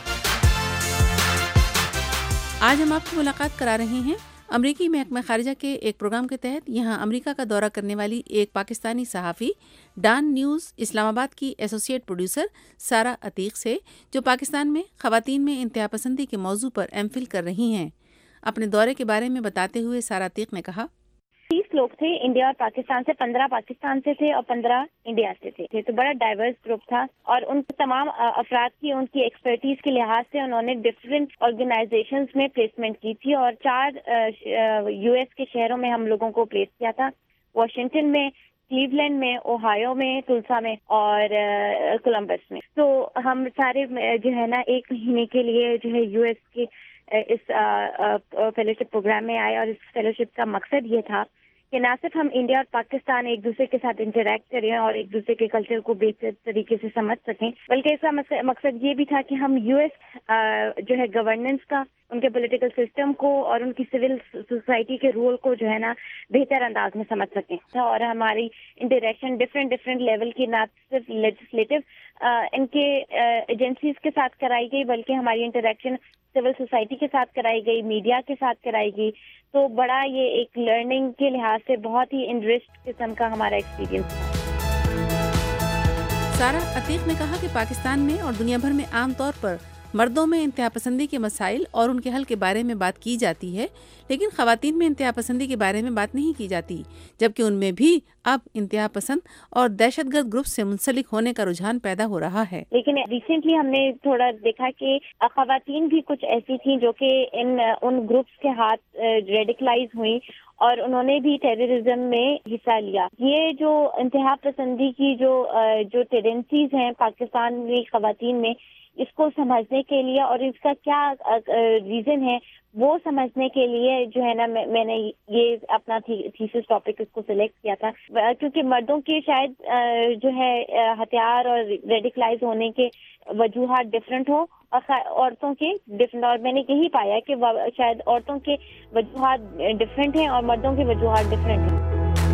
آج ہم آپ کو ملاقات کرا رہے ہیں امریکی محکمہ خارجہ کے ایک پروگرام کے تحت یہاں امریکہ کا دورہ کرنے والی ایک پاکستانی صحافی ڈان نیوز اسلام آباد کی ایسوسیٹ پروڈیوسر سارا عتیق سے، جو پاکستان میں خواتین میں انتہا پسندی کے موضوع پر ایم فل کر رہی ہیں۔ اپنے دورے کے بارے میں بتاتے ہوئے سارا عتیق نے کہا، تیس لوگ تھے انڈیا اور پاکستان سے، پندرہ پاکستان سے تھے اور پندرہ انڈیا سے تھے، تو بڑا ڈائیورس گروپ تھا اور ان تمام افراد کی ان کی ایکسپرٹیز کے لحاظ سے انہوں نے ڈفرینٹ آرگنائزیشنز میں پلیسمنٹ کی تھی اور چار یو ایس کے شہروں میں ہم لوگوں کو پلیس کیا تھا، واشنگٹن میں، کلیولینڈ میں، اوہایو میں، تلسا میں اور کولمبس میں۔ تو ہم سارے جو ہے نا ایک مہینے کے لیے جو ہے یو ایس کے اس فیلوشپ پروگرام میں آئے، اور اس فیلوشپ کا مقصد یہ تھا کہ نہ صرف ہم انڈیا اور پاکستان ایک دوسرے کے ساتھ انٹریکٹ کریں اور ایک دوسرے کے کلچر کو بہتر طریقے سے سمجھ سکیں، بلکہ اس کا مقصد یہ بھی تھا کہ ہم یو ایس جو ہے گورننس کا، ان کے پولیٹیکل سسٹم کو اور ان کی سول سوسائٹی کے رول کو جو ہے نا بہتر انداز میں سمجھ سکیں، اور ہماری انٹریکشن ڈفرینٹ ڈفرینٹ لیول کی نہ صرف لیجسلیٹو ان کے ایجنسیز کے ساتھ کرائی گئی، بلکہ ہماری انٹریکشن سول سوسائٹی کے ساتھ کرائی گئی، میڈیا کے ساتھ کرائی گئی. تو بڑا یہ ایک لرننگ کے لحاظ سے بہت ہی انریچڈ قسم کا ہمارا ایکسپیرینس تھا. سارہ عتیق نے کہا کہ پاکستان میں اور دنیا بھر میں عام طور پر مردوں میں انتہا پسندی کے مسائل اور ان کے حل کے بارے میں بات کی جاتی ہے، لیکن خواتین میں انتہا پسندی کے بارے میں بات نہیں کی جاتی، جبکہ ان میں بھی اب انتہا پسند اور دہشت گرد گروپ سے منسلک ہونے کا رجحان پیدا ہو رہا ہے. لیکن ریسنٹلی ہم نے تھوڑا دیکھا کہ خواتین بھی کچھ ایسی تھیں جو کہ ان ان گروپس کے ہاتھ ریڈیکلائز ہوئیں اور انہوں نے بھی ٹیررزم میں حصہ لیا. یہ جو انتہا پسندی کی جو جو ٹینڈنسیز ہیں پاکستان میں خواتین میں، اس کو سمجھنے کے لیے اور اس کا کیا ریزن ہے وہ سمجھنے کے لیے جو ہے نا میں نے یہ اپنا تھیسس ٹاپک اس کو سلیکٹ کیا تھا، کیونکہ مردوں کے شاید جو ہے ہتھیار اور ریڈیکلائز ہونے کے وجوہات ڈفرینٹ ہو اور عورتوں کے ڈفرینٹ، اور میں نے یہی پایا کہ شاید عورتوں کے وجوہات ڈفرینٹ ہیں اور مردوں کے وجوہات ڈفرینٹ ہیں.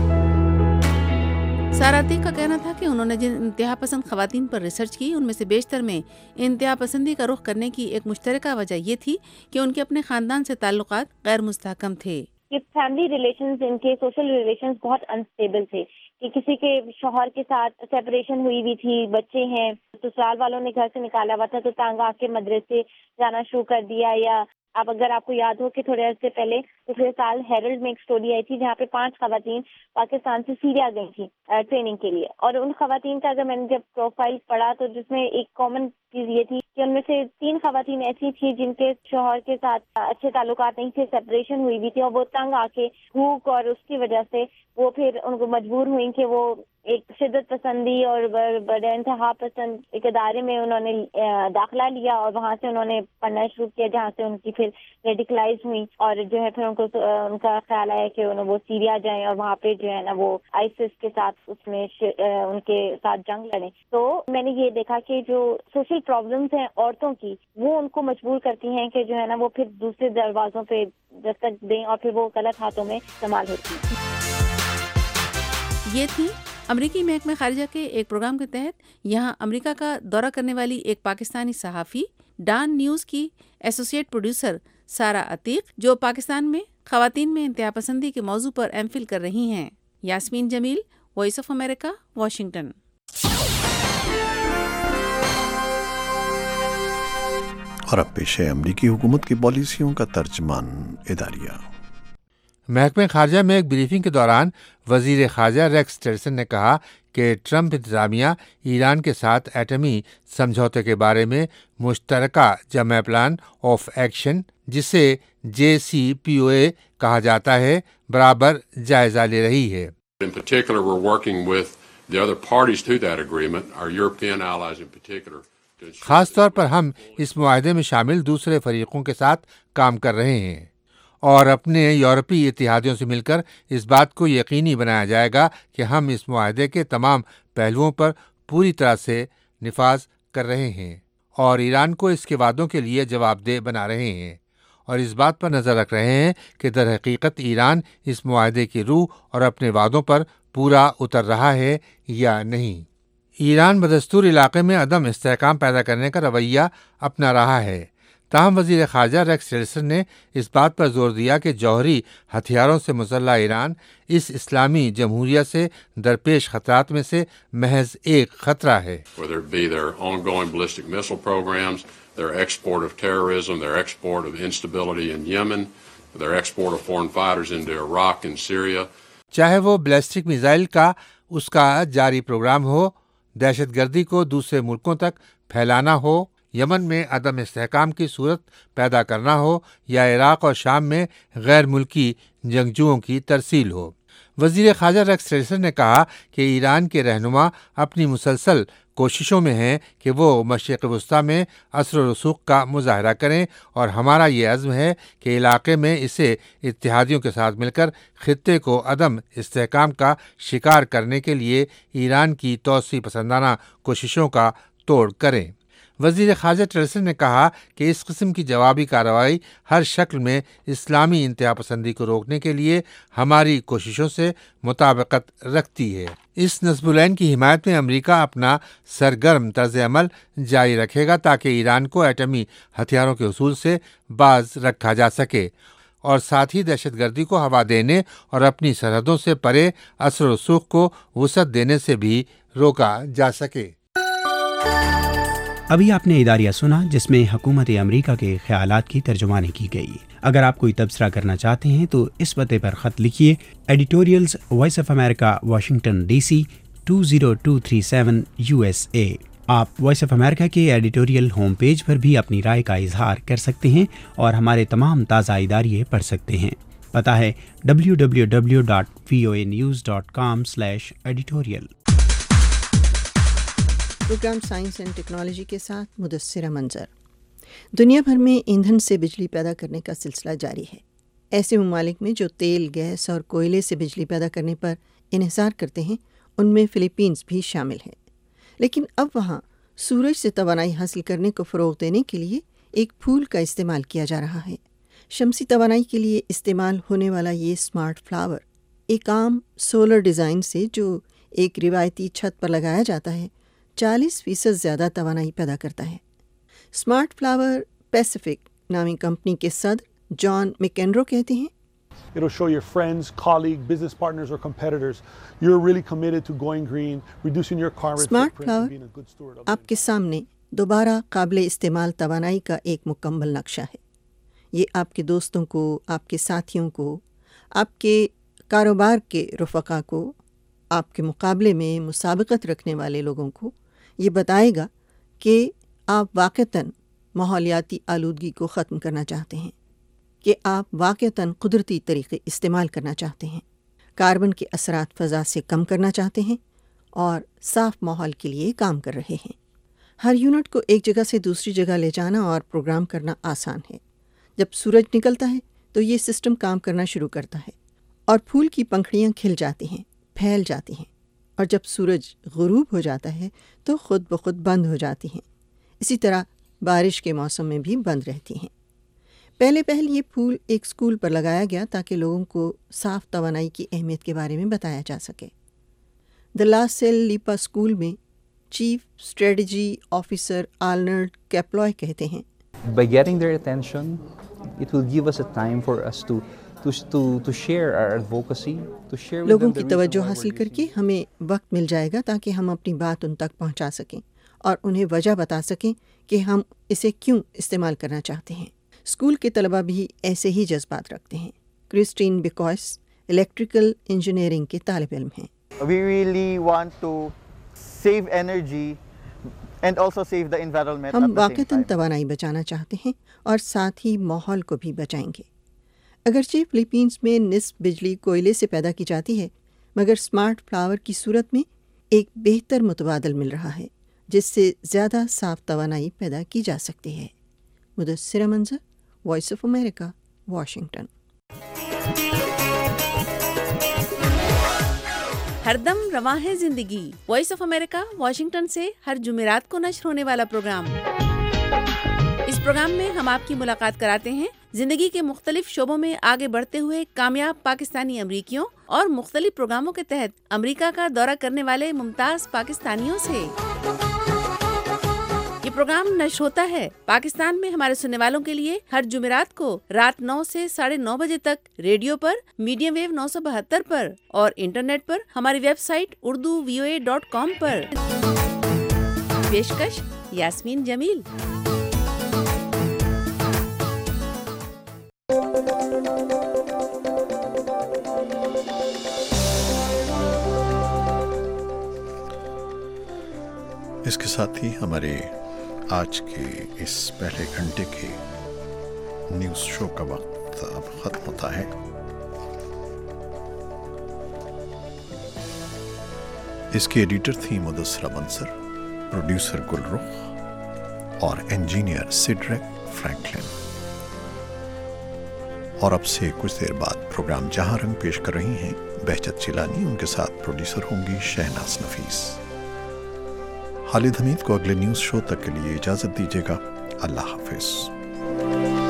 سارہ عتیق کا کہنا تھا کہ انہوں نے جن انتہا پسند خواتین پر ریسرچ کی، ان میں سے بیشتر میں انتہا پسندی کا رخ کرنے کی ایک مشترکہ وجہ یہ تھی کہ ان کے اپنے خاندان سے تعلقات غیر مستحکم تھے. کہ فیملی ریلیشنز، ان کے سوشل ریلیشنز بہت انسٹیبل تھے، کہ کسی کے شوہر کے ساتھ سیپریشن ہوئی ہوئی تھی، بچے ہیں، سسرال والوں نے گھر سے نکالا ہوا تھا تو تانگ آ کے مدرسے جانا شروع کر دیا. یا اب اگر آپ کو یاد ہو کہ تھوڑے عرصے پہلے پچھلے سال ہیرلڈ میں ایک سٹوری آئی تھی جہاں پہ پانچ خواتین پاکستان سے سیریا گئی تھی ٹریننگ کے لیے، اور ان خواتین کا اگر میں نے جب پروفائل پڑھا تو جس میں ایک کامن چیز یہ تھی کہ ان میں سے تین خواتین ایسی تھی جن کے شوہر کے ساتھ اچھے تعلقات نہیں تھے، سیپریشن ہوئی ہوئی تھی، اور وہ تنگ آ کے بھوک اور اس کی وجہ سے وہ پھر ان کو مجبور ہوئی کہ وہ ایک شدت پسندی اور بڑے انتہا پسند ایک ادارے میں انہوں نے داخلہ لیا، اور وہاں سے انہوں نے پڑھنا شروع کیا جہاں سے ان کی پھر ریڈیکلائز ہوئی، اور جو ہے پھر ان کو ان کا خیال آیا کہ انہوں وہ سیریا جائیں اور وہاں پہ جو ہے نا وہ آئیسس کے ساتھ اس میں ان کے ساتھ جنگ لڑیں. تو میں نے یہ دیکھا کہ جو سوشل پرابلمس ہیں عورتوں کی، وہ ان کو مجبور کرتی ہیں کہ جو ہے نا وہ پھر دوسرے دروازوں پہ دستک دیں اور پھر وہ غلط ہاتھوں میں استعمال ہوتی ہیں. یہ تھی امریکی محکمہ خارجہ کے ایک پروگرام کے تحت یہاں امریکہ کا دورہ کرنے والی ایک پاکستانی صحافی، ڈان نیوز کی ایسوسیٹ پروڈیوسر سارہ عتیق، جو پاکستان میں خواتین میں انتہا پسندی کے موضوع پر ایم فل کر رہی ہیں. Yasmin Jamil, voice of America, Washington. اور اب پیش ہے امریکی حکومت کی پالیسیوں کا ترجمان اداریہ. محکمہ خارجہ میں ایک بریفنگ کے دوران وزیر خارجہ ریکس ٹیلرسن نے کہا کہ ٹرمپ انتظامیہ ایران کے ساتھ ایٹمی سمجھوتے کے بارے میں مشترکہ جمع پلان آف ایکشن، جسے جے سی پی او اے کہا جاتا ہے، برابر جائزہ لے رہی ہے. In particular, we're working with the other parties to that agreement, our European allies in particular. خاص طور پر ہم اس معاہدے میں شامل دوسرے فریقوں کے ساتھ کام کر رہے ہیں اور اپنے یورپی اتحادیوں سے مل کر اس بات کو یقینی بنایا جائے گا کہ ہم اس معاہدے کے تمام پہلوؤں پر پوری طرح سے نفاذ کر رہے ہیں اور ایران کو اس کے وعدوں کے لیے جواب دہ بنا رہے ہیں، اور اس بات پر نظر رکھ رہے ہیں کہ در حقیقت ایران اس معاہدے کی روح اور اپنے وعدوں پر پورا اتر رہا ہے یا نہیں. ایران بدستور علاقے میں عدم استحکام پیدا کرنے کا رویہ اپنا رہا ہے، تاہم وزیر خارجہ ریکس ٹیلرسن نے اس بات پر زور دیا کہ جوہری ہتھیاروں سے مسلح ایران اس اسلامی جمہوریہ سے درپیش خطرات میں سے محض ایک خطرہ ہے. Whether it be their ongoing ballistic missile programs, their export of terrorism, their export of instability in Yemen, their export of foreign fighters into Iraq and Syria. چاہے وہ بیلسٹک میزائل کا اس کا جاری پروگرام ہو، دہشت گردی کو دوسرے ملکوں تک پھیلانا ہو، یمن میں عدم استحکام کی صورت پیدا کرنا ہو، یا عراق اور شام میں غیر ملکی جنگجوؤں کی ترسیل ہو. وزیر خارجہ ریکس ٹیلرسن نے کہا کہ ایران کے رہنما اپنی مسلسل کوششوں میں ہیں کہ وہ مشرق وسطیٰ میں اثر و رسوخ کا مظاہرہ کریں، اور ہمارا یہ عزم ہے کہ علاقے میں اسے اتحادیوں کے ساتھ مل کر خطے کو عدم استحکام کا شکار کرنے کے لیے ایران کی توسیع پسندانہ کوششوں کا توڑ کریں۔ وزیر خارجہ ٹیلرسن نے کہا کہ اس قسم کی جوابی کارروائی ہر شکل میں اسلامی انتہا پسندی کو روکنے کے لیے ہماری کوششوں سے مطابقت رکھتی ہے۔ اس نصب العین کی حمایت میں امریکہ اپنا سرگرم طرز عمل جاری رکھے گا تاکہ ایران کو ایٹمی ہتھیاروں کے حصول سے باز رکھا جا سکے، اور ساتھ ہی دہشت گردی کو ہوا دینے اور اپنی سرحدوں سے پرے اثر و رسوخ کو وسعت دینے سے بھی روکا جا سکے۔ ابھی آپ نے اداریہ سنا جس میں حکومت امریکہ کے خیالات کی ترجمانی کی گئی۔ اگر آپ کوئی تبصرہ کرنا چاہتے ہیں تو اس پتے پر خط لکھیے، editorials voice of America, Washington D C two zero two three seven U S A. آپ وائس آف امریکہ کے ایڈیٹوریل ہوم پیج پر بھی اپنی رائے کا اظہار کر سکتے ہیں اور ہمارے تمام تازہ اداریے پڑھ سکتے ہیں۔ پتہ ہے W W W dot V O A news dot com slash editorial. Programme science and technology کے ساتھ مدثرہ منظر۔ دنیا بھر میں ایندھن سے بجلی پیدا کرنے کا سلسلہ جاری ہے۔ ایسے ممالک میں جو تیل، گیس اور کوئلے سے بجلی پیدا کرنے پر انحصار کرتے ہیں ان میں فلپینز بھی شامل ہے، لیکن اب وہاں سورج سے توانائی حاصل کرنے کو فروغ دینے کے لیے ایک پھول کا استعمال کیا جا رہا ہے۔ شمسی توانائی کے لیے استعمال ہونے والا یہ اسمارٹ فلاور ایک عام سولر ڈیزائن سے جو ایک روایتی چھت پر لگایا جاتا ہے چالیس فیصد زیادہ توانائی پیدا کرتا ہے۔ اسمارٹ فلاور پیسیفک نامی کمپنی کے صدر جان میکنرو کہتے ہیں، It'll show your friends, colleagues, business partners or competitors you're really committed to going green, reducing your carbon smart footprint and flower being a good steward of آپ کے سامنے دوبارہ قابل استعمال توانائی کا ایک مکمل نقشہ ہے۔ یہ آپ کے دوستوں کو، آپ کے ساتھیوں کو، آپ کے کاروبار کے رفقا کو، آپ کے مقابلے میں مسابقت رکھنے والے لوگوں کو یہ بتائے گا کہ آپ واقعتاً ماحولیاتی آلودگی کو ختم کرنا چاہتے ہیں، کہ آپ واقعتاً قدرتی طریقے استعمال کرنا چاہتے ہیں، کاربن کے اثرات فضا سے کم کرنا چاہتے ہیں اور صاف ماحول کے لیے کام کر رہے ہیں۔ ہر یونٹ کو ایک جگہ سے دوسری جگہ لے جانا اور پروگرام کرنا آسان ہے۔ جب سورج نکلتا ہے تو یہ سسٹم کام کرنا شروع کرتا ہے اور پھول کی پنکھڑیاں کھل جاتی ہیں، پھیل جاتی ہیں، اور جب سورج غروب ہو جاتا ہے تو خود بخود بند ہو جاتی ہیں۔ اسی طرح بارش کے موسم میں بھی بند رہتی ہیں۔ پہلے پہل یہ پھول ایک اسکول پر لگایا گیا تاکہ لوگوں کو صاف توانائی کی اہمیت کے بارے میں بتایا جا سکے۔ De La Salle Lipa school میں چیف اسٹریٹجی آفیسر آرنلڈ کیپلوائے کہتے ہیں، By getting their attention, it will give us a time for us to to to to share our advocacy, to share with لوگوں them کی the توجہ reason why حاصل we're کر کے ہمیں وقت مل جائے گا تاکہ ہم اپنی بات ان تک پہنچا سکیں اور انہیں وجہ بتا سکیں کہ ہم اسے کیوں استعمال کرنا چاہتے ہیں۔ اسکول کے طلباء بھی ایسے ہی جذبات رکھتے ہیں۔ کرسٹین بیکوائس الیکٹریکل انجینئرنگ کے طالب علم ہیں۔ We really want to save energy and also save the environment at ہم the same واقعتاً time. توانائی بچانا چاہتے ہیں اور ساتھ ہی ماحول کو بھی بچائیں گے۔ اگرچہ فلپینز میں نصف بجلی کوئلے سے پیدا کی جاتی ہے، مگر اسمارٹ فلاور کی صورت میں ایک بہتر متبادل مل رہا ہے جس سے زیادہ صاف توانائی پیدا کی جا سکتی ہے۔ Mudassira Manzar, voice of America, Washington. ہر دم رواں ہے زندگی، وائس آف امریکہ واشنگٹن سے ہر جمعرات کو نشر ہونے والا پروگرام۔ اس پروگرام میں ہم آپ کی ملاقات کراتے ہیں زندگی کے مختلف شعبوں میں آگے بڑھتے ہوئے کامیاب پاکستانی امریکیوں اور مختلف پروگراموں کے تحت امریکہ کا دورہ کرنے والے ممتاز پاکستانیوں سے۔ یہ پروگرام نشر ہوتا ہے پاکستان میں ہمارے سننے والوں کے لیے ہر جمعرات کو رات نو سے ساڑھے نو بجے تک ریڈیو پر، میڈیم ویو نو سو بہتر پر اور انٹرنیٹ پر ہماری website Urdu V O A dot com پر۔ پیشکش یاسمین جمیل۔ اس کے ساتھ ہی ہمارے آج کے اس پہلے گھنٹے کے نیوز شو کا وقت اب ختم ہوتا ہے۔ اس کی ایڈیٹر تھی مدثرہ منصر، پروڈیوسر گلرخ اور انجینئر سیڈرک فرینکلن۔ اور اب سے کچھ دیر بعد پروگرام جہاں رنگ پیش کر رہی ہیں بہجت چیلانی، ان کے ساتھ پروڈیوسر ہوں گی شہناز نفیس۔ خالد حمید کو اگلے نیوز شو تک کے لیے اجازت دیجیے گا۔ اللہ حافظ۔